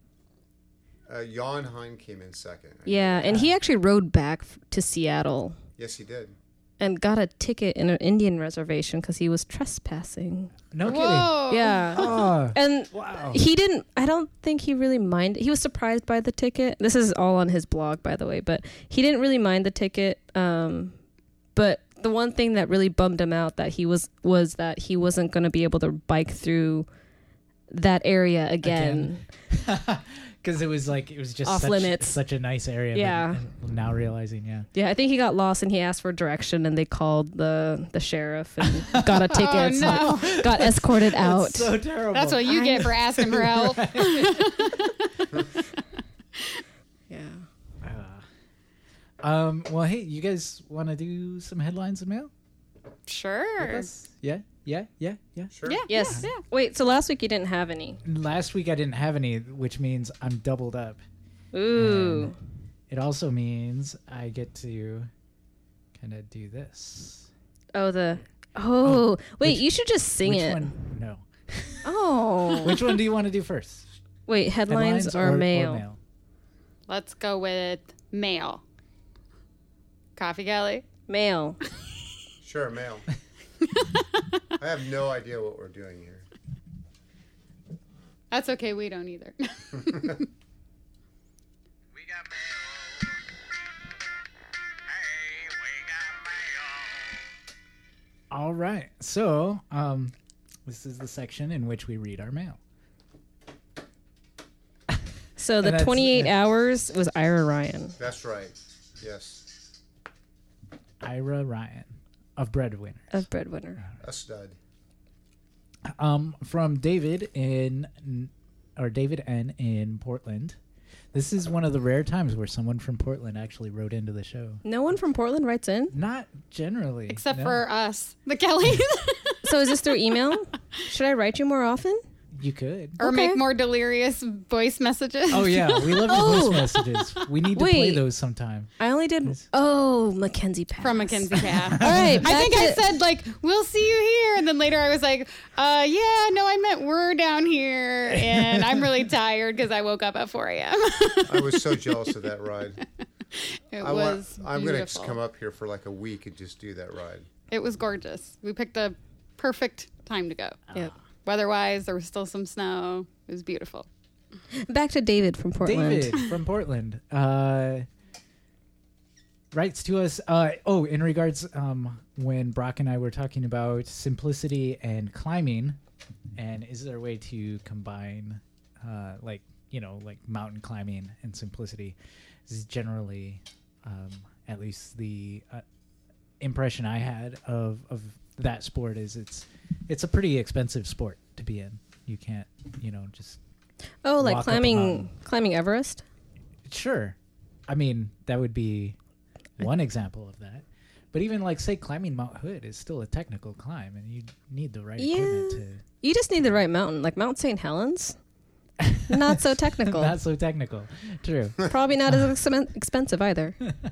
Uh, Jan Hein came in second. I know Yeah, that. and he actually rode back f- to Seattle. Yes, he did. and got a ticket in an Indian reservation because he was trespassing. No Whoa. Yeah. kidding. Oh, And wow. he didn't, I don't think he really minded. He was surprised by the ticket. This is all on his blog, by the way, but he didn't really mind the ticket. Um, but the one thing that really bummed him out that he was, was that he wasn't going to be able to bike through that area again. Because it was like, it was just Off such, limits. such a nice area. but- Yeah. and now realizing, yeah. Yeah, I think he got lost and he asked for direction and they called the, the sheriff and got a ticket. Oh, so no. got escorted out. That's so terrible. That's what you get for asking for help. Yeah. Uh, um. Well, hey, you guys want to do some headlines and mail? Sure. Yeah, yeah, yeah, yeah. Sure. Yeah. Yes. Yeah. Wait, so last week you didn't have any. Last week I didn't have any, which means I'm doubled up. Ooh. And it also means I get to kind of do this. Oh, the. Oh, wait, which- you should just sing Which it. one? No. Oh. Which one do you want to do first? Wait, headlines, or, mail? Let's go with mail. Coffee Kelly. Mail. Sure, mail. I have no idea what we're doing here. That's okay. We don't either. We got mail. Hey, we got mail. All right. So, um, this is the section in which we read our mail. So the that's- twenty-eight yeah. hours was Ira Ryan. That's right. Yes. Ira Ryan of Breadwinner. Of Breadwinner. A stud. Um, from David in, or David N in Portland. This is one of the rare times where someone from Portland actually wrote into the show. No one from Portland writes in? Not generally. Except no. for us, the Kellys. So is this through email? Should I write you more often? You could. or Okay. make more delirious voice messages. Oh, yeah. We love your Oh. voice messages. We need to play Wait. those sometime. I only did. Oh, Mackenzie Pass. From Mackenzie Pass. All right. I back think I to- said, like, we'll see you here. And then later I was like, uh, yeah, no, I meant we're down here. And I'm really tired because I woke up at four a.m. I was so jealous of that ride. It I was want, I'm going to beautiful. come up here for like a week and just do that ride. It was gorgeous. We picked a perfect time to go. Yep. Weather-wise, there was still some snow. It was beautiful. Back to David from Portland. David from Portland uh, writes to us. Uh, oh, in regards um, when Brock and I were talking about simplicity and climbing, and is there a way to combine, uh, like you know, like mountain climbing and simplicity? This is generally, um, at least the uh, impression I had of of that sport is it's it's a pretty expensive sport to be in. You can't, you know, just Oh, like Walk up a climbing mountain. climbing Everest? sure. I mean, that would be one example of that. But even like say climbing Mount Hood is still a technical climb, and you need the right equipment to. You just need the right mountain. Like Mount Saint Helens. Not so technical. Not so technical. True. Probably not as expen- expensive either.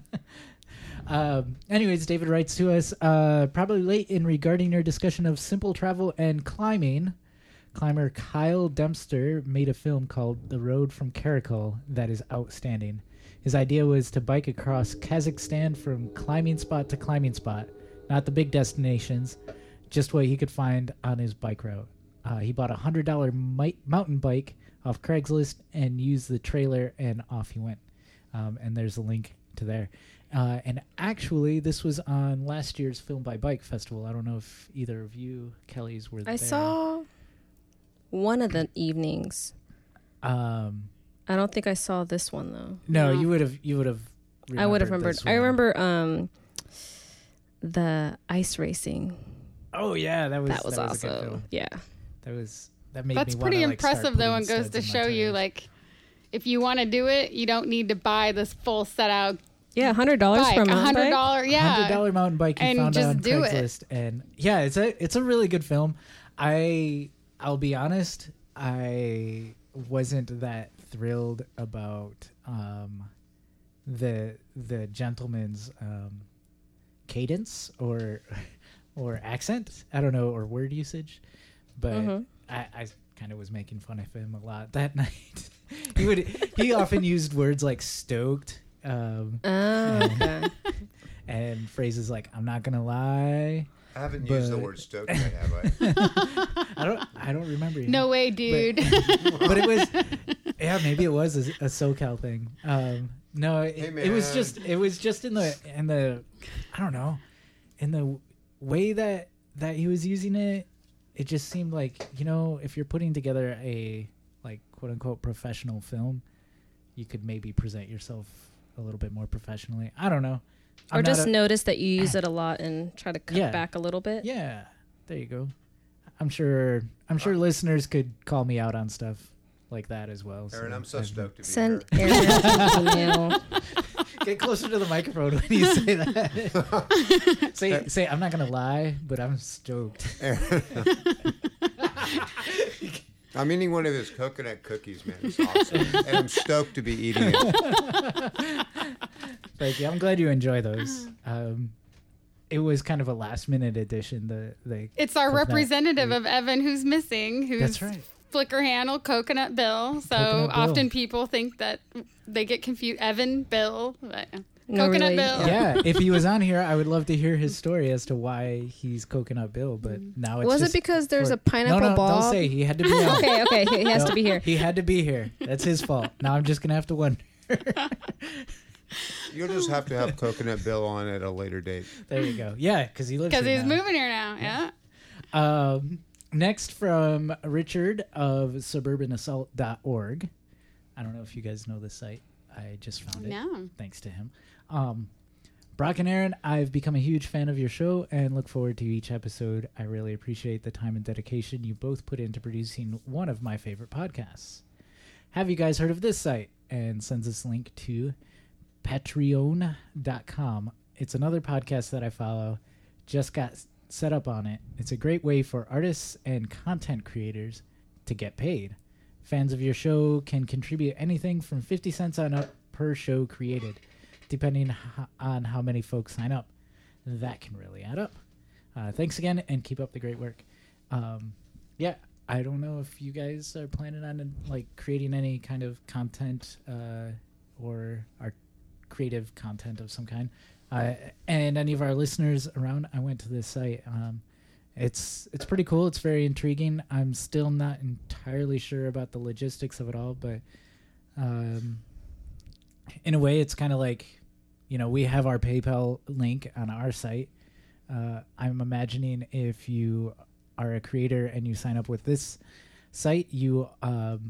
Um, anyways, David writes to us, uh, probably late in regarding your discussion of simple travel and climbing. Climber Kyle Dempster made a film called The Road from Karakul that is outstanding. His idea was to bike across Kazakhstan from climbing spot to climbing spot, not the big destinations, just what he could find on his bike route. Uh, he bought a one hundred dollars mi- mountain bike off Craigslist and used the trailer, and off he went. Um, and there's a link to there. Uh, and actually, this was on last year's Film by Bike Festival. I don't know if either of you, Kellys, were there. I saw one of the evenings. Um, I don't think I saw this one though. no, No. you would have. You would have. I would have remembered. this I one. remember um, the ice racing. Oh yeah, that was That was, that was a good also film. yeah. That was that made That's me pretty wanna, like, start impressive, though, and putting goes to studs in my show you, tires. like, if you want to do it, you don't need to buy this full set out Yeah, hundred dollars bike. for a A mountain hundred bike. dollar, hundred yeah. dollar mountain bike you And found just on do it. Craigslist, and yeah, it's a it's a really good film. I I'll be honest, I wasn't that thrilled about um, the the gentleman's um, cadence or or accent. I don't know, or word usage, but Mhm. I, I kind of was making fun of him a lot that night. he would he often used words like stoked. Um, Oh, okay. and phrases like "I'm not gonna lie." I haven't used the But- word stoked yet, have I? I don't. I don't remember. You. No way, dude. but it was. Yeah, maybe it was a, a SoCal thing. Um, no, it, Hey, it was man. just. It was just in the in the. I don't know, in the way that that he was using it. It just seemed like, you know, if you're putting together a like quote unquote professional film, you could maybe present yourself a little bit more professionally. I don't know. Or I'm not just a- notice that you use it a lot and try to cut Yeah. back a little bit. Yeah, there you go. I'm sure. I'm sure listeners could call me out on stuff like that as well. Aaron, I'm so I've- stoked to be Send here. Aaron an email. Get closer to the microphone when you say that. say, say, I'm not gonna lie, but I'm stoked. Aaron. I'm eating one of his coconut cookies, man. It's awesome. And I'm stoked to be eating it. Thank you. I'm glad you enjoy those. Um, it was kind of a last minute addition. The the It's our Coconut. representative of Evan who's missing, who's That's right. flicker handle Coconut Bill. So Coconut Bill. often people think that they get confused. Evan, Bill, but No, Coconut really, Bill. Yeah, if he was on here, I would love to hear his story as to why he's Coconut Bill. But now it's Was just it because there's for- a pineapple no, no, Bob? Don't say he had to be on. Okay, okay, he has No, to be here. He had to be here. That's his fault. Now I'm just gonna have to wonder. You'll just have to have Coconut Bill on at a later date. There you go. Yeah, because he lives. Because here he's now. moving here now. Yeah. Um, next from Richard of suburban assault dot org. I don't know if you guys know this site. I just found it. No. Thanks to him. Um, Brock and Aaron, I've become a huge fan of your show and look forward to each episode. I really appreciate the time and dedication you both put into producing one of my favorite podcasts. Have you guys heard of this site? And sends us link to patreon dot com. It's another podcast that I follow. Just got s- set up on it. It's a great way for artists and content creators to get paid. Fans of your show can contribute anything from fifty cents on up per show created, depending h- on how many folks sign up. That can really add up. Uh, thanks again, and keep up the great work. Um, yeah, I don't know if you guys are planning on like creating any kind of content uh, or art creative content of some kind. Uh, and any of our listeners around, I went to this site. Um, it's it's pretty cool. It's very intriguing. I'm still not entirely sure about the logistics of it all, but um, in a way, it's kind of like, you know, we have our PayPal link on our site. Uh, I'm imagining if you are a creator and you sign up with this site, you um,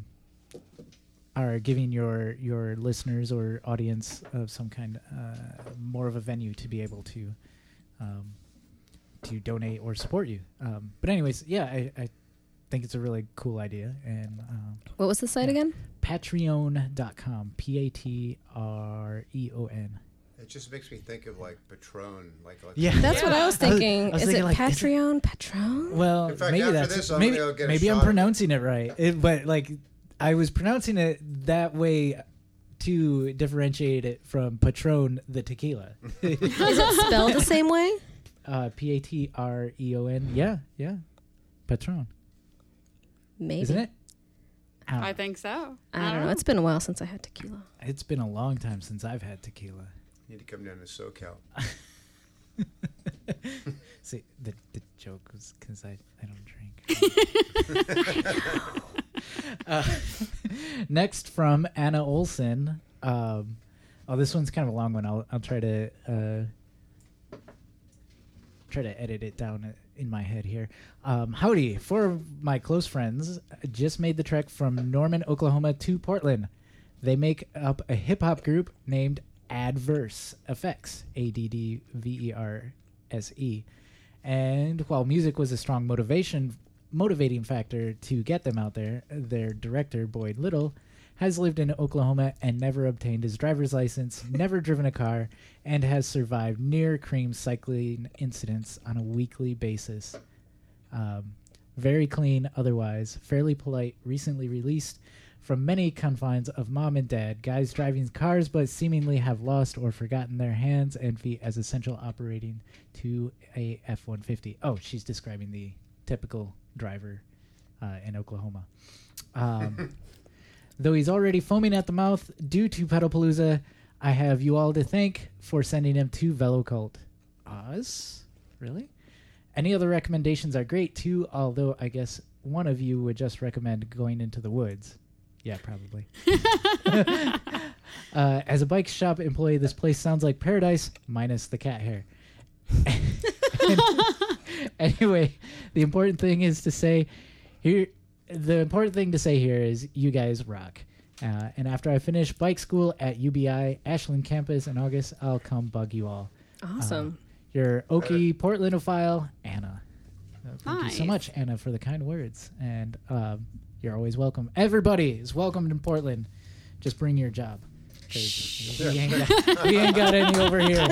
are giving your your listeners or audience of some kind uh, more of a venue to be able to um, to donate or support you. Um, but anyways, yeah, I, I think it's a really cool idea. And um, What was the site again? patreon dot com, P A T R E O N. It just makes me think of like Patron, like, like Yeah. That's what I was I was- thinking. I was is thinking, it like, is it- Patreon? Patron? Well, In fact, maybe after that's this, I'm maybe gonna go get a maybe I'm shot of it. pronouncing it right, it, but like I was pronouncing it that way to differentiate it from Patron the tequila. Is it spelled the same way? uh, P A T R E O N. Yeah, yeah, Patron, Maybe. isn't it? I don't I know. think so. I don't know. It's been a while since I had tequila. It's been a long time since I've had tequila. need to come down to SoCal. See, the the joke was because I I don't drink. uh, next from Anna Olson. Um, oh, this one's kind of a long one. I'll I'll try to uh, try to edit it down in my head here. Um, howdy, four of my close friends just made the trek from Norman, Oklahoma to Portland. They make up a hip hop group named Adverse Effects, A D D V E R S E. And while music was a strong motivation, motivating factor to get them out there, their director, Boyd Little, has lived in Oklahoma and never obtained his driver's license, never driven a car, and has survived near cream cycling incidents on a weekly basis. Um, very clean otherwise, fairly polite, recently released from many confines of mom and dad, guys driving cars but seemingly have lost or forgotten their hands and feet as essential operating to a F one fifty. Oh, she's describing the typical driver uh, in Oklahoma. Um, though he's already foaming at the mouth due to Pedalpalooza, I have you all to thank for sending him to Velocult. Us? Really? Any other recommendations are great too, although I guess one of you would just recommend going into the woods. Yeah, probably. uh, as a bike shop employee, this place sounds like paradise, minus the cat hair. Anyway, the important thing is to say here. The important thing to say here is you guys rock. Uh, and after I finish bike school at U B I Ashland campus in August, I'll come bug you all. Awesome. Uh, your Okie Portlandophile, Anna. Uh, thank you so Nice. much, Anna, for the kind words. And um, you're always welcome. Everybody is welcome in Portland. Just bring your job. 'Cause We ain't, got, we ain't got any over here.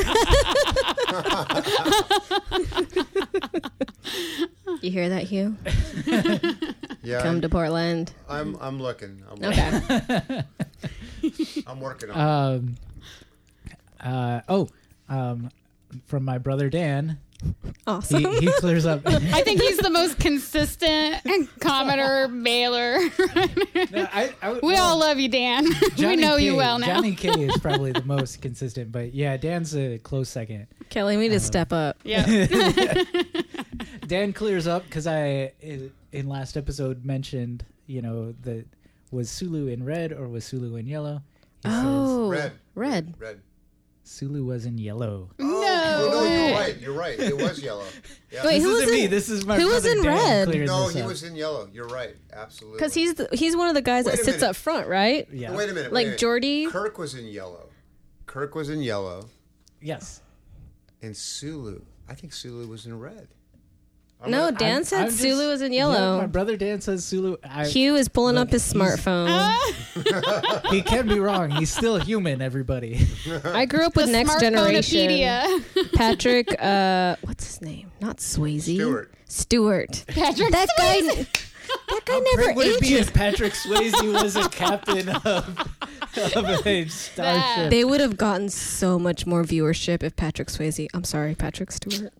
You hear that, Hugh? Yeah, Come I'm, to Portland. I'm I'm looking. I'm, looking. Okay. I'm working on. Um, uh, oh, um, from my brother Dan, Awesome. he, he clears up. I think he's the most consistent commenter, mailer. No, I, I, would- We well, all love you, Dan. we Johnny know K, you well now. Johnny K is probably the most consistent, but yeah, Dan's a close second. Kelly, we need to step up. Yeah. Dan clears up because I, i- in last episode, mentioned, you know, that was Sulu in red or was Sulu in yellow? He Oh, Red. red. Red. says Sulu was in yellow. Oh, No no, way. you're right. You're right. It was yellow. Yeah. Wait, This who was isn't me. in- This is my who was brother in Dan red? clearing No, this he up. was in yellow. You're right. Absolutely. Because he's the, he's one of the guys Wait that a sits minute. up front, right? Yeah. Wait a minute. Like wait a minute. Jordy. Kirk was in yellow. Kirk was in yellow, Yes. and Sulu. I think Sulu was in red. I'm No, gonna- Dan I'm- said I'm just- Sulu was in Yeah, my yellow. brother Dan says Sulu. I, Hugh is pulling Look, up his he's- smartphone. Ah, he can be wrong. He's still human, everybody. I grew up with the Next Generation. Smartphonepedia. Patrick, uh, what's his name? Not Swayze. Stewart. Stewart. Patrick That guy. Swayze. That guy How never great would it be ages. if Patrick Swayze was a captain of, of a starship? They would have gotten so much more viewership if Patrick Swayze. I'm sorry, Patrick Stewart.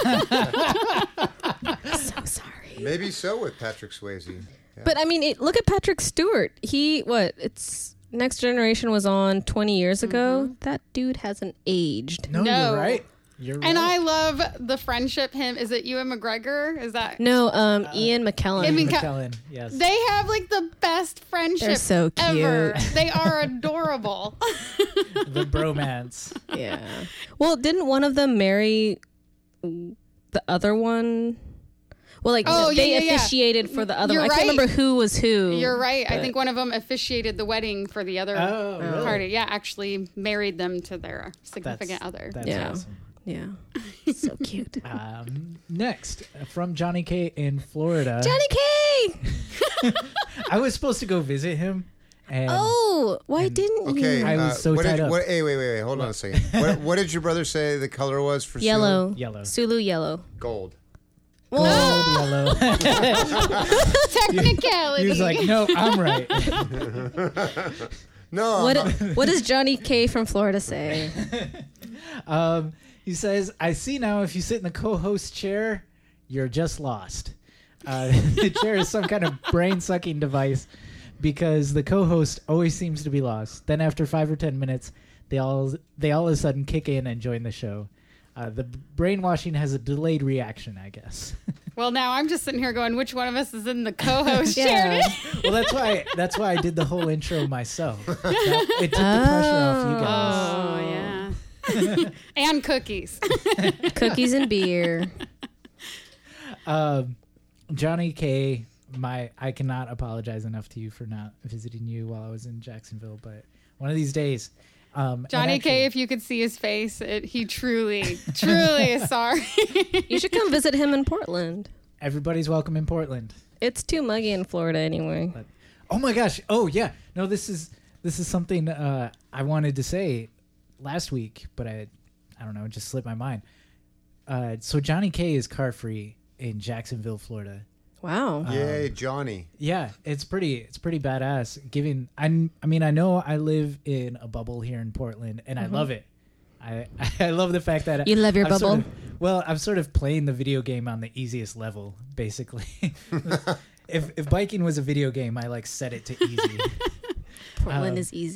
So sorry. Maybe so with Patrick Swayze. Yeah. But I mean, it, look at Patrick Stewart. He what? It's Next Generation was on twenty years ago. That dude hasn't aged. No, No. you're right. You're right. And I love the friendship. Him is it Ewan McGregor? Is that No, um, Ian McKellen. I mean, Ca- McKellen, yes. they have like the best friendship They're so ever. cute. They are adorable. the bromance. Yeah. Well, didn't one of them marry the other one? Well, like Oh, they yeah, yeah, yeah. officiated for the other You're one. I can't right. remember who was who. You're right. I but- think one of them officiated the wedding for the other Oh, really? party. Yeah, actually married them to their That's, significant other. that's Yeah. awesome. Yeah. So cute. Um, next, from Johnny K in Florida. Johnny K. I was supposed to go visit him. And Oh, why didn't Okay. you? I was uh, so what tied did, up. What, hey, wait, wait, wait. Hold on a second. What, what did your brother say the color was for Sulu? Yellow. Yellow. Sulu yellow. Gold. Gold, yellow. Technicality. He was like, no, I'm right. No. What I'm not- What does Johnny K from Florida say? Um, he says, I see now if you sit in the co-host chair, you're just lost. Uh, the chair is some kind of brain-sucking device because the co-host always seems to be lost. Then after five or ten minutes, they all they all of a sudden kick in and join the show. Uh, the brainwashing has a delayed reaction, I guess. Well, now I'm just sitting here going, which one of us is in the co-host Yeah. chair? Well, that's why that's why I did the whole intro myself. That- it took the pressure off you guys. Oh, yeah. And cookies. Cookies and beer. Um, Johnny K, my I cannot apologize enough to you for not visiting you while I was in Jacksonville, but one of these days, um, and Johnny actually- K, if you could see his face, it, he truly, truly is sorry. You should come visit him in Portland. everybody's welcome in Portland. It's too muggy in Florida anyway. Oh my gosh! Oh yeah, no, this is this is something uh, I wanted to say last week, but I I don't know, it just slipped my mind. Uh, so Johnny K is car free in Jacksonville, Florida. Wow. Yay, Johnny. Yeah, it's pretty it's pretty badass. Giving I I mean I know I live in a bubble here in Portland and I love it. I I love the fact that You love your I'm sort bubble? of- well, I'm sort of playing the video game on the easiest level, basically. if if biking was a video game, I like set it to easy. Portland Um, is easy.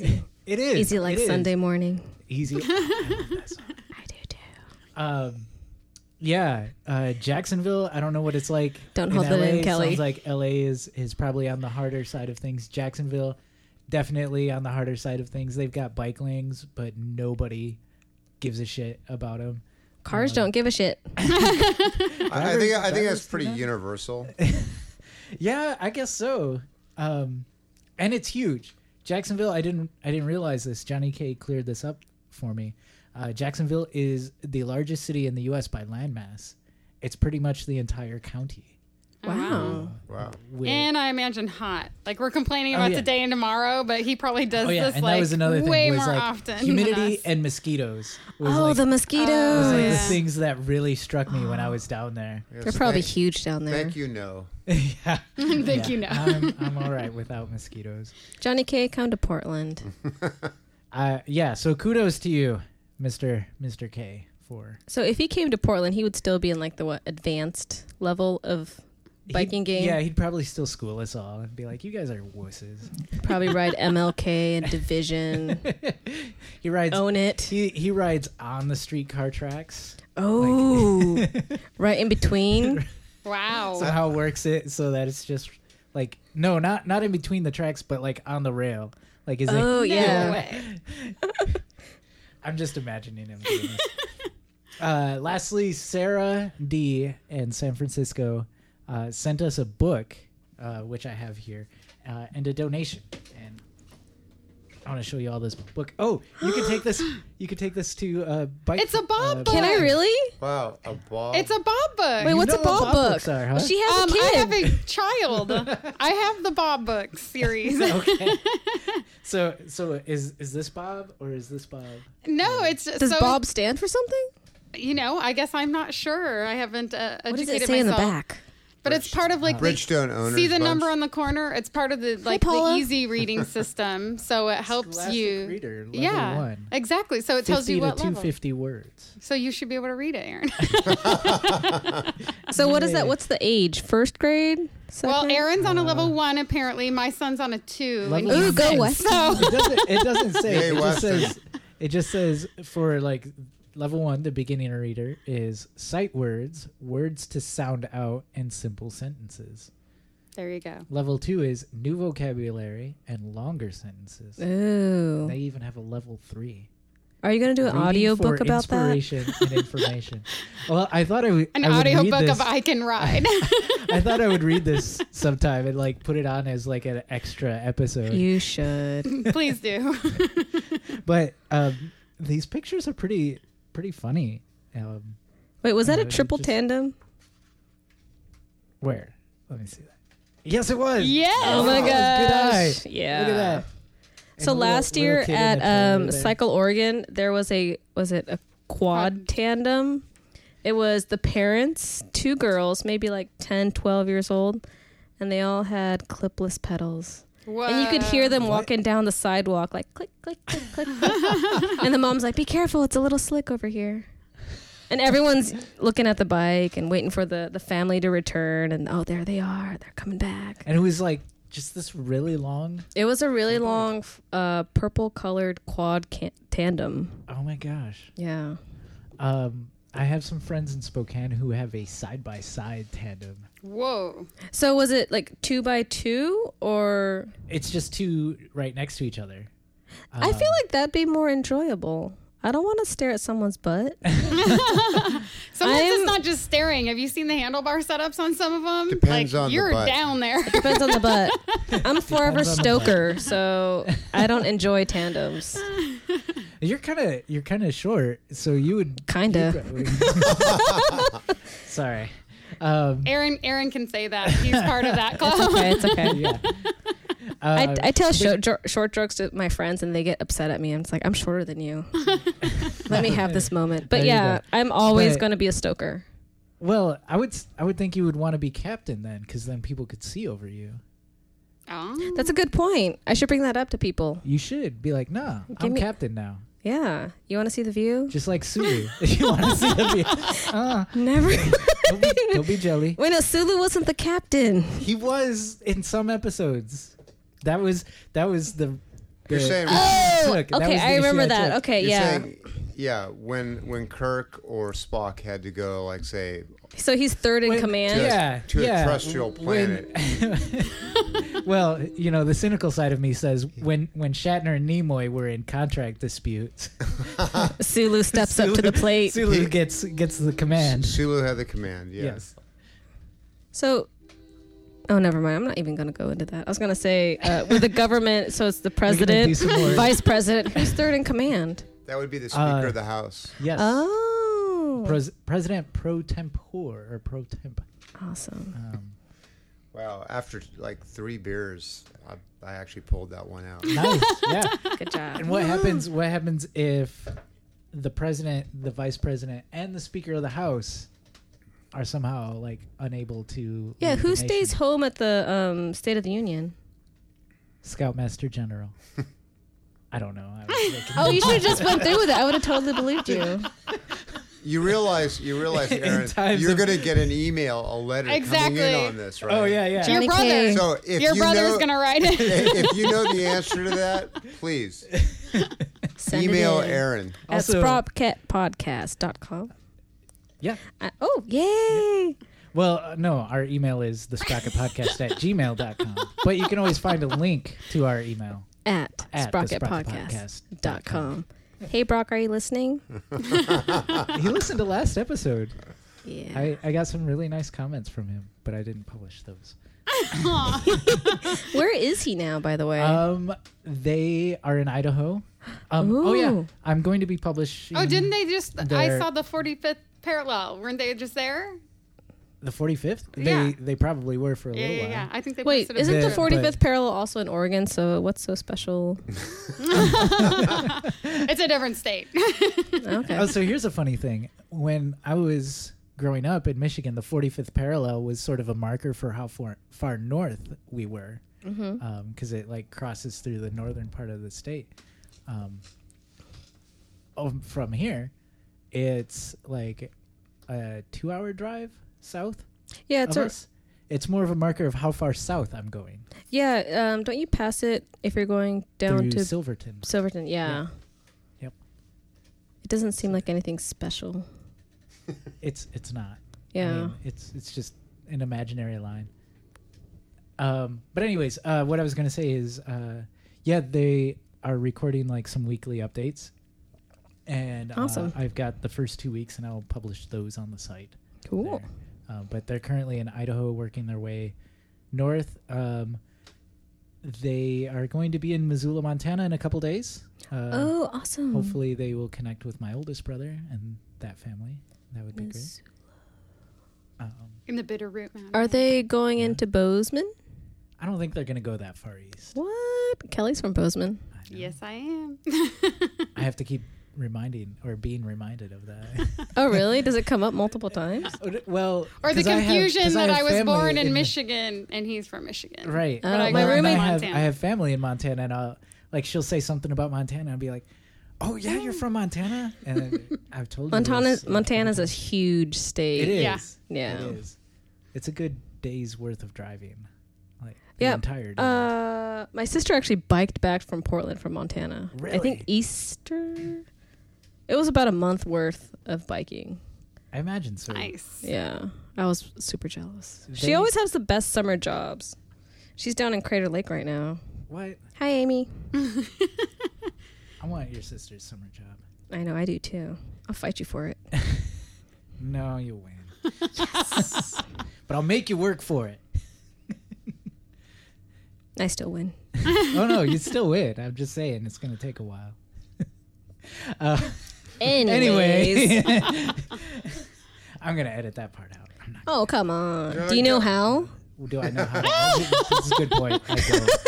It is. Easy like It is. Sunday morning. Easy. I love that song. I do too. Um, yeah, uh, Jacksonville. I don't know what it's like. Don't in hold L A. that in, Kelly. Sounds like L A is is probably on the harder side of things. Jacksonville, definitely on the harder side of things. They've got bike lanes, but nobody gives a shit about them. Cars Um, don't give a shit. I, I think I think drivers that's do pretty that? universal. Yeah, I guess so. Um, and it's huge. Jacksonville. I didn't. I didn't realize this. Johnny K cleared this up for me. Uh, Jacksonville is the largest city in the U S by landmass. It's pretty much the entire county. Wow. Wow. With- And I imagine hot. Like we're complaining Oh, about yeah. today and tomorrow, but he probably does oh yeah, this and like that was another thing. way was more like often. than humidity us. and mosquitoes. Was Oh, like, the mosquitoes. was like yeah. the things that really struck me when I was down there. They're probably thank, huge down there. Thank you, no. yeah. Thank Yeah. you, no. I'm, I'm all right without mosquitoes. Johnny K, come to Portland. Uh, yeah. So kudos to you, Mister Mister K, for So if he came to Portland, he would still be in like the what advanced level of biking He'd- game. Yeah, he'd probably still school us all and be like, "You guys are wusses." Probably ride M L K and Division. He rides. Own it. He he rides on the streetcar tracks. Oh, right in between. Wow. Somehow works it so that it's just like no, not not in between the tracks, but like on the rail. Like is Oh it? yeah. No way. I'm just imagining him doing this. Uh, lastly, Sarah D in San Francisco uh, sent us a book, uh, which I have here, uh, and a donation. And I want to show you all this book. Oh, you can take this. You can take this to uh, bike. It's a Bob uh, book. Can I really? Wow, a ball. It's a Bob book. Wait, You what's know a what Bob Bob book? books are, huh? Well, she has um, a I kid. have a child. I have the Bob book series. Okay. So so is is this Bob or is this Bob? No, it's just Does so, Bob stand for something? You know, I guess I'm not sure. I haven't uh, What does educated it say in the myself. back? But it's part of like the Bridgestone owners. see the bunch. number on the corner. It's part of the like the Paula. easy reading system, so it helps Scholastic you. Reader, level yeah, one. exactly. So it tells fifty you to what two level. fifty words. So you should be able to read it, Aaron. So what is Yeah. that? What's the age? First grade? Second? well, Aaron's on a Uh, level one apparently. My son's on a two. Level and Ooh, he's go six, West. So It doesn't. It doesn't say. Yay, it just Western. says. It just says for like level one, the beginner reader is sight words, words to sound out, and simple sentences. there you go. Level two is new vocabulary and longer sentences. Ooh. They even have a level three. Are you going to do an Reading audio for book about that? inspiration and information. Well, I thought I would. An I would audio read book this. of I Can Ride. I thought I would read this sometime and like put it on as like an extra episode. You should. Please do. But um, these pictures are pretty pretty funny. Um, Wait, was that Uh, a triple just- tandem? where? Let me see that. Yes, it was. Yes. Oh my Good eye. gosh. Yeah. Look at that. So And a little- last little year kid in at the trailer um, there. Cycle Oregon, there was a was it a quad Quad. tandem? It was the parents, two girls, maybe like ten, twelve years old, and they all had clipless pedals. And you could hear them What? walking down the sidewalk like click, click, click, click, click. And the mom's like, be careful, it's a little slick over here. And everyone's looking at the bike and waiting for the, the family to return. And oh, there they are. They're coming back. And it was like just this really long. It was a really long uh, purple colored quad can- tandem. Oh my gosh. Yeah. Um, I have some friends in Spokane who have a side by side tandem. Whoa. So was it like two by two or? It's just two right next to each other. I feel Um, like that'd be more enjoyable. I don't want to stare at someone's butt. Sometimes I'm- it's not just staring. Have you seen the handlebar setups on some of them? Depends like, on the you're butt. down there. Depends on the butt. I'm forever Depends on the stoker, so I don't enjoy tandems. You're kind of you're kind of short, so you would Kinda. you probably- Sorry. Um, Aaron Aaron can say that. He's part of that club. It's okay. It's okay. yeah. I, Uh, I tell short, jo- short jokes to my friends and they get upset at me. And it's like, I'm shorter than you. Let me have this moment. But There you yeah, go. I'm always But- going to be a stoker. Well, I would s- I would think you would want to be captain then, because then people could see over you. Oh. That's a good point. I should bring that up to people. You should be like, nah, Give I'm me- captain now. Yeah. You want to see the view? Just like Sulu. If you want to see the view. Uh, Never. don't, be, don't be jelly. Wait, no, Sulu wasn't the captain. He was in some episodes. That was that was the You're The- saying- Oh, took. That was okay. the I issue remember I that. took. Okay, You're yeah. saying, yeah, when when Kirk or Spock had to go, like say, So he's third in When- command. to, Yeah, to yeah. a terrestrial When- planet. Well, you know, the cynical side of me says when when Shatner and Nimoy were in contract disputes, Sulu steps up to the plate. Sulu gets gets the command. Sulu had the command. Yes. Yes. So, oh, never mind. I'm not even going to go into that. I was going to say uh, with the government, so it's the We're gonna do president, some more. vice president. Who's third in command? That would be the Speaker Uh, of the House. Yes. Oh, Pres- President pro tempore or pro temp. awesome. Um, Wow. After like three beers, I, I actually pulled that one out. nice. Yeah. Good job. And what happens? What happens if the president, the vice president, and the Speaker of the House are somehow like unable to? Yeah, lead who the stays nation? home at the um, State of the Union? Scoutmaster General. I don't know. I was making Oh, you should have just went through with it. I would have totally believed you. You realize, you realize, In Aaron, times you're of- going to get an email, a letter coming Exactly. in on this, right? Oh yeah, yeah. Your Johnny brother. K. So if Your you brother's know, gonna write it. if you know the answer to that, please Send email it in Aaron. at Also- sprocket podcast dot com. Yeah. Uh, oh, yay. Well, uh, no, our email is the sprocketpodcast at gmail dot com. But you can always find a link to our email At, at the sprocket podcast dot com. Hey, Brock, are you listening? He listened to last episode. Yeah. I, I got some really nice comments from him, but I didn't publish those. Where is he now, by the way? Um, they are in Idaho. Um, oh yeah, Ooh. I'm going to be publishing. Oh, didn't they just? I They're- saw the forty-fifth parallel. Weren't they just there? the forty-fifth? Yeah. They they probably were for a Yeah, little yeah, while. yeah. I think they Wait, posted a isn't the The- forty-fifth but- parallel also in Oregon? So what's so special? It's a different state. Okay. Oh, so here's a funny thing. When I was growing up in Michigan, the forty-fifth parallel was sort of a marker for how far far north we were, Mm-hmm. because it like crosses through the northern part of the state. Um, oh, from here, it's like a two-hour drive south Yeah, it's of a, us. It's more of a marker of how far south I'm going yeah. Um, don't you pass it if you're going down through to Silverton. Silverton? Yeah. Yep. It doesn't seem like anything special. It's it's not. I Yeah. mean, it's it's just an imaginary line. Um, but anyways, uh, what I was gonna say is, uh, yeah, they are recording like some weekly updates, and uh, Awesome. I've got the first two weeks, and I'll publish those on the site. Cool. there. Uh, but they're currently in Idaho, working their way north. Um, they are going to be in Missoula, Montana, in a couple days. Uh, Oh, awesome. Hopefully, they will connect with my oldest brother and that family. That would be great. Miss- Um, In the Bitterroot Mountain. Are they going Yeah. into Bozeman? I don't think they're going to go that far east. What? Kelly's from Bozeman. I know. Yes, I am. I have to keep reminding or being reminded of that. Oh, really? Does it come up multiple times? well, Or the 'cause I have- confusion 'cause that have I was family born in the- Michigan and he's from Michigan. Right. Oh, But I my grew up in roommate- I have, Montana. I have family in Montana, and I'll, like she'll say something about Montana, and I'll be like, "Oh yeah, you're from Montana," and then I've told you. Montana, this, like, Montana's a multiple times. huge state. It is. Yeah. Yeah. It is. It's a good day's worth of driving. Like the Yeah. entire day. Uh, my sister actually biked back from Portland from Montana. I Really? think Easter. It was about a month worth of biking. I imagine so. Nice. Yeah, I was super jealous. They- She always has the best summer jobs. She's down in Crater Lake right now. What? Hi, Amy. I want your sister's summer job. I know, I do too. I'll fight you for it. No, you win. Yes. But I'll make you work for it. I still win. Oh no, you still win. I'm just saying it's gonna take a while. uh, Anyways. anyway, I'm gonna edit that part out. I'm not. Oh, come on. Yeah, Do you know yeah. how? Do I know how? To, this is a good point. I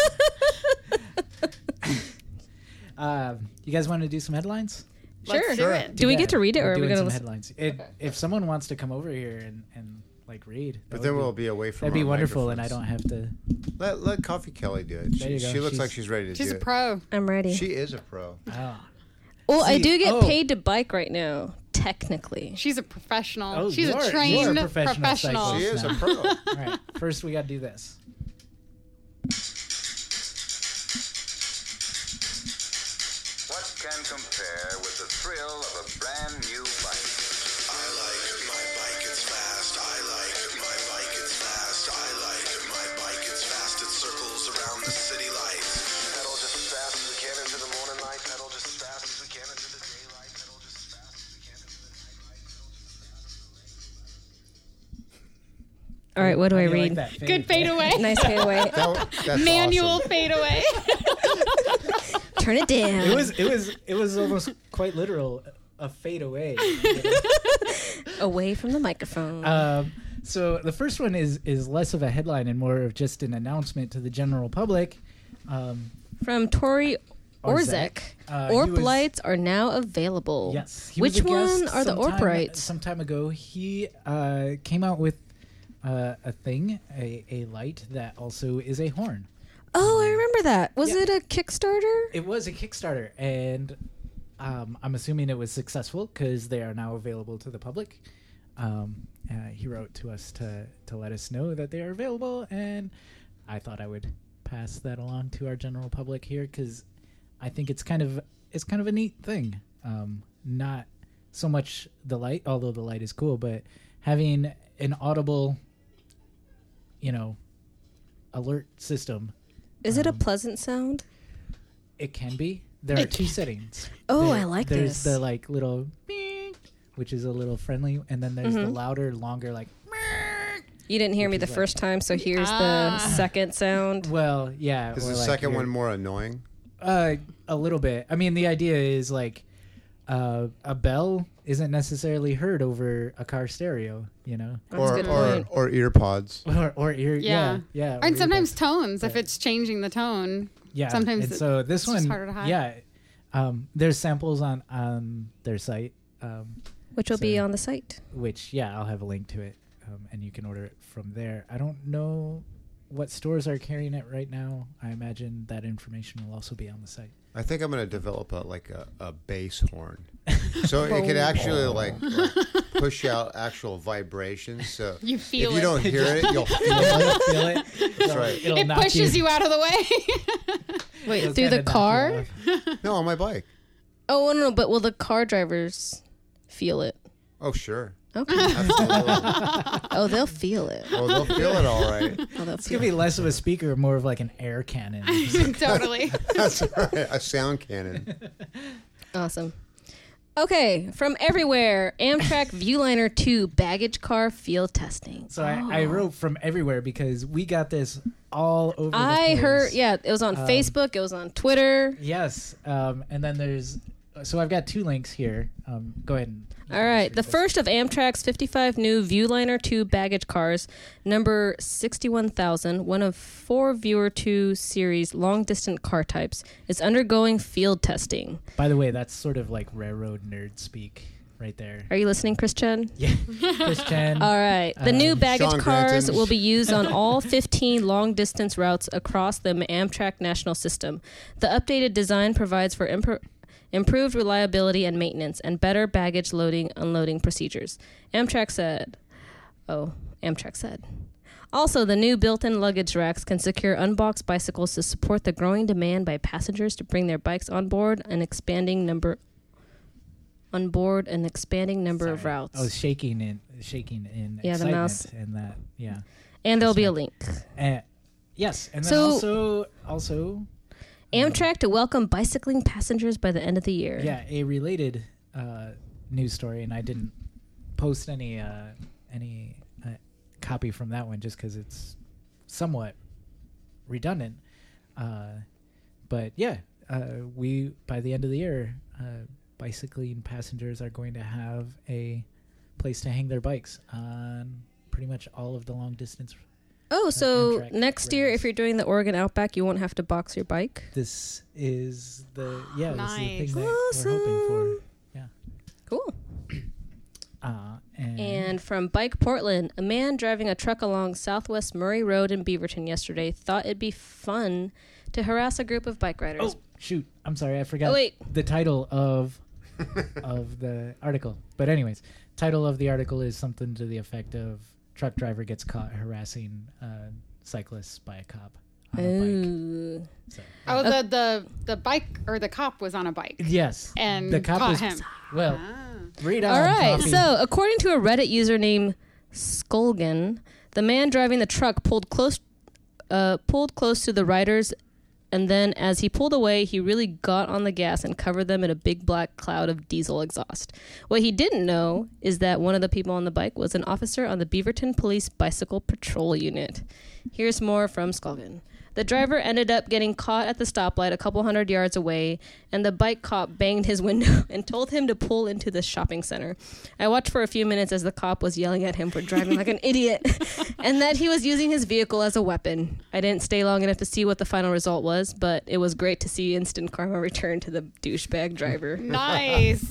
don't. um, you guys want to do some headlines? Let's Sure. do Sure. it. Do we Yeah, get to read it, or we're are we doing gonna some listen? headlines? It, If someone wants to come over here and, and like read, that But would then be- we'll be away from that'd be our wonderful, and I microphones. don't have to. Let, let Coffee Kelly do it. There you She, go. she looks She's- like she's ready to She's do a it. pro. I'm ready. She is a pro. Oh. well, I See, do get oh. paid to bike right now, technically. She's a professional. Oh, She's you a are- you trained are a professional professional. cyclist. She is a now. pro. All right. First, we got to do this. All right, what do How I you like read? that fade? Good fade away. Nice fadeaway. That, that's Manual awesome. fade away. Turn it down. It was it was it was almost quite literal, a fade away. Away from the microphone. um, so the first one is is less of a headline and more of just an announcement to the general public. Um, From Tori Orzek. Orzek. Uh, Orp he was- lights are now available. Yes. he Which was a guest one are the Orp sometime- lights? Some time ago, he uh, came out with uh, a thing, a, a light that also is a horn. Oh, I remember that. Was Yeah. it a Kickstarter? It was a Kickstarter, and um, I'm assuming it was successful because they are now available to the public. Um, uh, he wrote to us to to let us know that they are available, and I thought I would pass that along to our general public here because I think it's kind of it's kind of a neat thing. Um, not so much the light, although the light is cool, but having an audible, you know, alert system. Is it a Um, pleasant sound? It can be. There are It two can- settings. Oh, There- I like there's this. the like little beep, which is a little friendly, and then there's the Mhm. louder, longer like. You didn't hear me which the is like- first time, so here's Ah. the second sound. Well, yeah. Is or the like second your- one more annoying? Uh, a little bit. I mean, the idea is like, uh, a bell isn't necessarily heard over a car stereo, you know, That's or a good or, point. or ear pods? or or ear. Yeah, Yeah. yeah. or And sometimes earbuds. tones, if Yeah. it's changing the tone. Yeah. sometimes And it- so this it's one, just harder to hide. yeah. Um, there's samples on on their site. Um, Which will be So- on the site. which yeah, I'll have a link to it, um, and you can order it from there. I don't know what stores are carrying it right now. I imagine that information will also be on the site. I think I'm going to develop a like a, a bass horn, so it could actually like, like push out actual vibrations. So You feel if you it. don't hear it, you'll feel Feel it. it, feel it. That's right. It'll It knock pushes you. out of the way. Wait, it'll through kinda the knock car? you off. No, on my bike. Oh, no, no, but will the car drivers feel it? Oh, sure. Okay. Absolutely. Oh, they'll feel it. Well, they'll feel it all right. Oh, they'll It's feel gonna be it. less of a speaker, more of like an air cannon. Totally. That's right. A sound cannon. Awesome. Okay, from everywhere, Amtrak Viewliner two baggage car field testing. So I, I wrote from everywhere because we got this all over. the I place. heard, yeah, it was on Um, Facebook, it was on Twitter. Yes, um, and then there's. So I've got two links here. Um, go ahead. And All right, the this. first of Amtrak's fifty-five new Viewliner two baggage cars, number sixty-one thousand, one of four Viewer two series long-distance car types, is undergoing field testing. By the way, that's sort of like railroad nerd speak right there. Are you listening, Chris Chen? Yeah, Chris Chen. All right. The Um, new baggage Sean cars Granton. will be used on all fifteen long distance routes across the Amtrak national system. The updated design provides for impro- improved reliability and maintenance and better baggage loading unloading procedures. Amtrak said. Oh, Amtrak said. Also, the new built-in luggage racks can secure unboxed bicycles to support the growing demand by passengers to bring their bikes on board an expanding number on board an expanding number of Sorry. routes. I was shaking in shaking in Yeah, the excitement mouse. and that yeah. And there'll be a link. Uh, yes, and then So- also also Amtrak to welcome bicycling passengers by the end of the year. yeah, a related uh, news story, and I didn't post any uh, any uh, copy from that one just because it's somewhat redundant. Uh, but yeah, uh, we by the end of the year, uh, bicycling passengers are going to have a place to hang their bikes on pretty much all of the long distance. Oh, so Amtrak next year, rails. if you're doing the Oregon Outback, you won't have to box your bike. This is the yeah, this is the Nice. thing that we're hoping for. Yeah. Cool. Uh, and, And from Bike Portland, a man driving a truck along Southwest Murray Road in Beaverton yesterday thought it'd be fun to harass a group of bike riders. oh shoot, I'm sorry, I forgot Oh, wait. the title of of the article. But anyways, title of the article is something to the effect of truck driver gets caught harassing uh, cyclists by a cop on a bike. Ooh. So, Oh, the, the the bike or the cop was on a bike yes, and the cop caught was him. well. Ah. Read on. All right. Coffee. So, according to a Reddit user named Skolgan, the man driving the truck pulled close, uh, pulled close to the rider's and then as he pulled away, he really got on the gas and covered them in a big black cloud of diesel exhaust. What he didn't know is that one of the people on the bike was an officer on the Beaverton Police Bicycle Patrol Unit. Here's more from Skulkin. The driver ended up getting caught at the stoplight a couple hundred yards away, and the bike cop banged his window and told him to pull into the shopping center. I watched for a few minutes as the cop was yelling at him for driving like an idiot and that he was using his vehicle as a weapon. I didn't stay long enough to see what the final result was, but it was great to see instant karma return to the douchebag driver. Nice.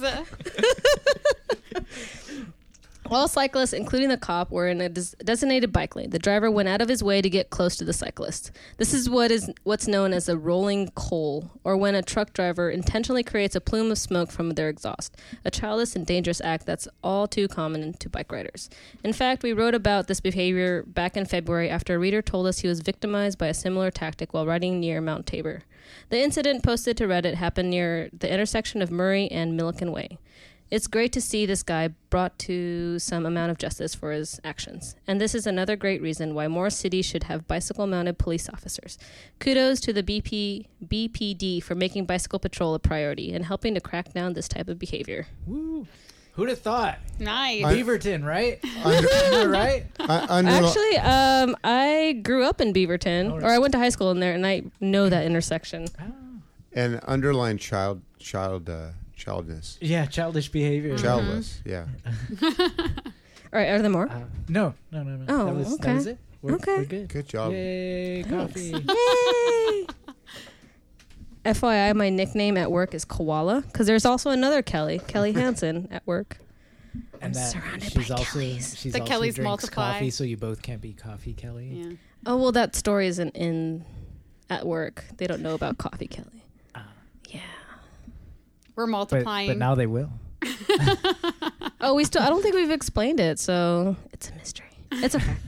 All cyclists, including the cop, were in a des- designated bike lane. The driver went out of his way to get close to the cyclist. This is what is what's known as a rolling coal, or when a truck driver intentionally creates a plume of smoke from their exhaust, a childish and dangerous act that's all too common to bike riders. In fact, we wrote about this behavior back in February after a reader told us he was victimized by a similar tactic while riding near Mount Tabor. The incident posted to Reddit happened near the intersection of Murray and Milliken Way. It's great to see this guy brought to some amount of justice for his actions. And this is another great reason why more cities should have bicycle-mounted police officers. Kudos to the B P, B P D for making bicycle patrol a priority and helping to crack down this type of behavior. Woo. Who'd have thought? Nice. Beaverton, right? Under, Am I right? uh, under, Actually, um, I grew up in Beaverton, Oh, or I went to high school in there, and I know that intersection. Oh. and underline child, child, uh, childness, Yeah, childish behavior. childless. Yeah. All right, are there more? Uh, no, no, no, no. Oh, that was, okay. That was it. We're, Okay. We're good. Good job. Yay, coffee. Yay! F Y I, my nickname at work is Koala, because there's also another Kelly, Kelly Hansen, at work. And I'm that surrounded she's by also Kellys. she's The also Kellys drinks multiply. coffee, so you both can't be coffee Kelly. Yeah. Oh, well, that story isn't in at work. They don't know about Coffee Kelly. Ah. Yeah. We're But, multiplying. but now they will. Oh, we still, I don't think we've explained it, so it's a mystery. It's okay.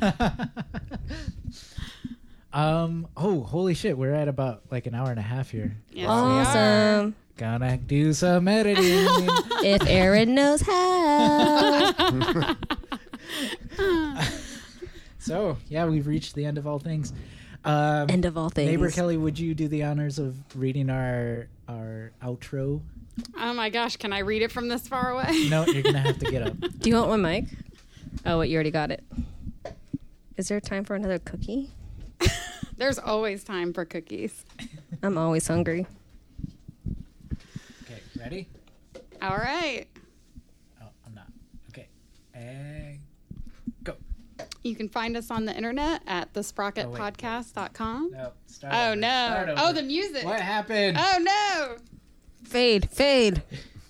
Um. Oh, holy shit! We're at about like an hour and a half here. Yes, we are. Awesome. Gonna do some editing. If Aaron knows how. So yeah, we've reached the end of all things. Um, End of all things. Neighbor Kelly, would you do the honors of reading our our outro? Oh my gosh, can I read it from this far away? No, you're gonna have to get up. Do you want one mic? Oh, wait, you already got it. Is there time for another cookie? There's always time for cookies. I'm always hungry. Okay, ready? All right. Oh, I'm not. Okay, and go. You can find us on the internet at the sprocket Oh, wait, podcast dot com. No. Start Oh, over. no. Start Oh, over. the music. What happened? Oh, no. Fade, fade.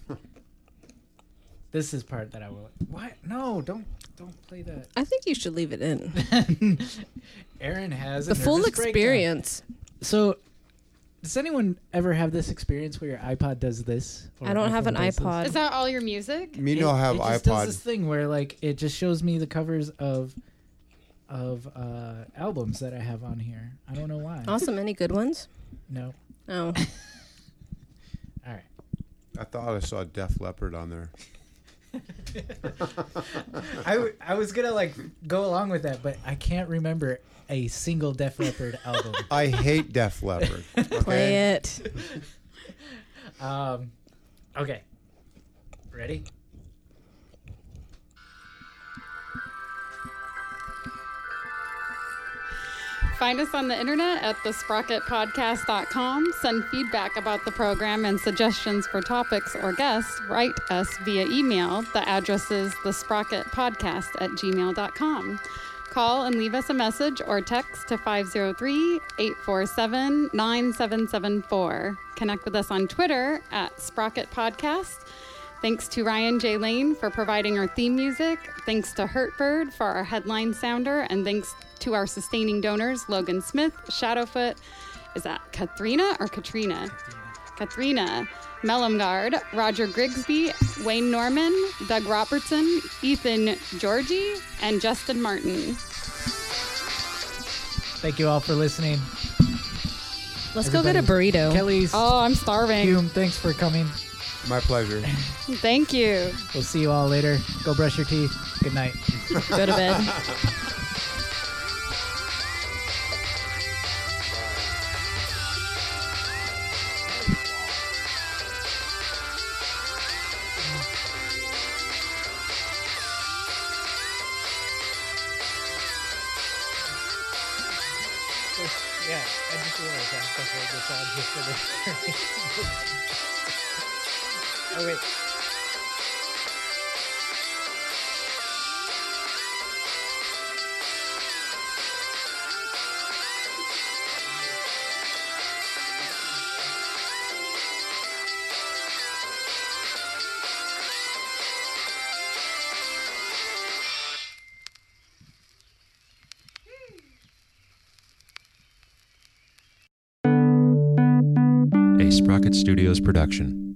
This is part that I will. What? No, don't don't play that. I think you should leave it in. Aaron has a The full nervous breakdown. experience. So, does anyone ever have this experience where your iPod does this? Or I don't have iPhone an does this? iPod. Is that all your music? Me It- no have it just does iPod. this thing where like it just shows me the covers of of uh, albums that I have on here. I don't know why. Awesome. Any good ones? No. Oh. All right. I thought I saw Def Leppard on there. I, w- I was gonna like go along with that, but I can't remember a single Def Leppard album. I hate Def Leppard. Okay? Play it. Um, okay. Ready? Find us on the internet at the sprocket podcast dot com. Send feedback about the program and suggestions for topics or guests. Write us via email. The address is the sprocket podcast at gmail dot com. Call and leave us a message or text to five oh three, eight four seven, nine seven seven four. Connect with us on Twitter at Sprocket Podcast. Thanks to Ryan J. Lane for providing our theme music. Thanks to Hurtbird for our headline sounder. And thanks to our sustaining donors, Logan Smith, Shadowfoot. Is that Katharina or Katrina? Katharina. Mellumgard, Roger Grigsby, Wayne Norman, Doug Robertson, Ethan Georgie, and Justin Martin. Thank you all for listening. Let's go get a burrito. Kelly's, Oh, I'm starving. Hume, thanks for coming. My pleasure. Thank you. We'll see you all later. Go brush your teeth. Good night. Go to bed. Yeah, I just realized I have to hold this on just for the. Oh wait. A Sprocket Studios production.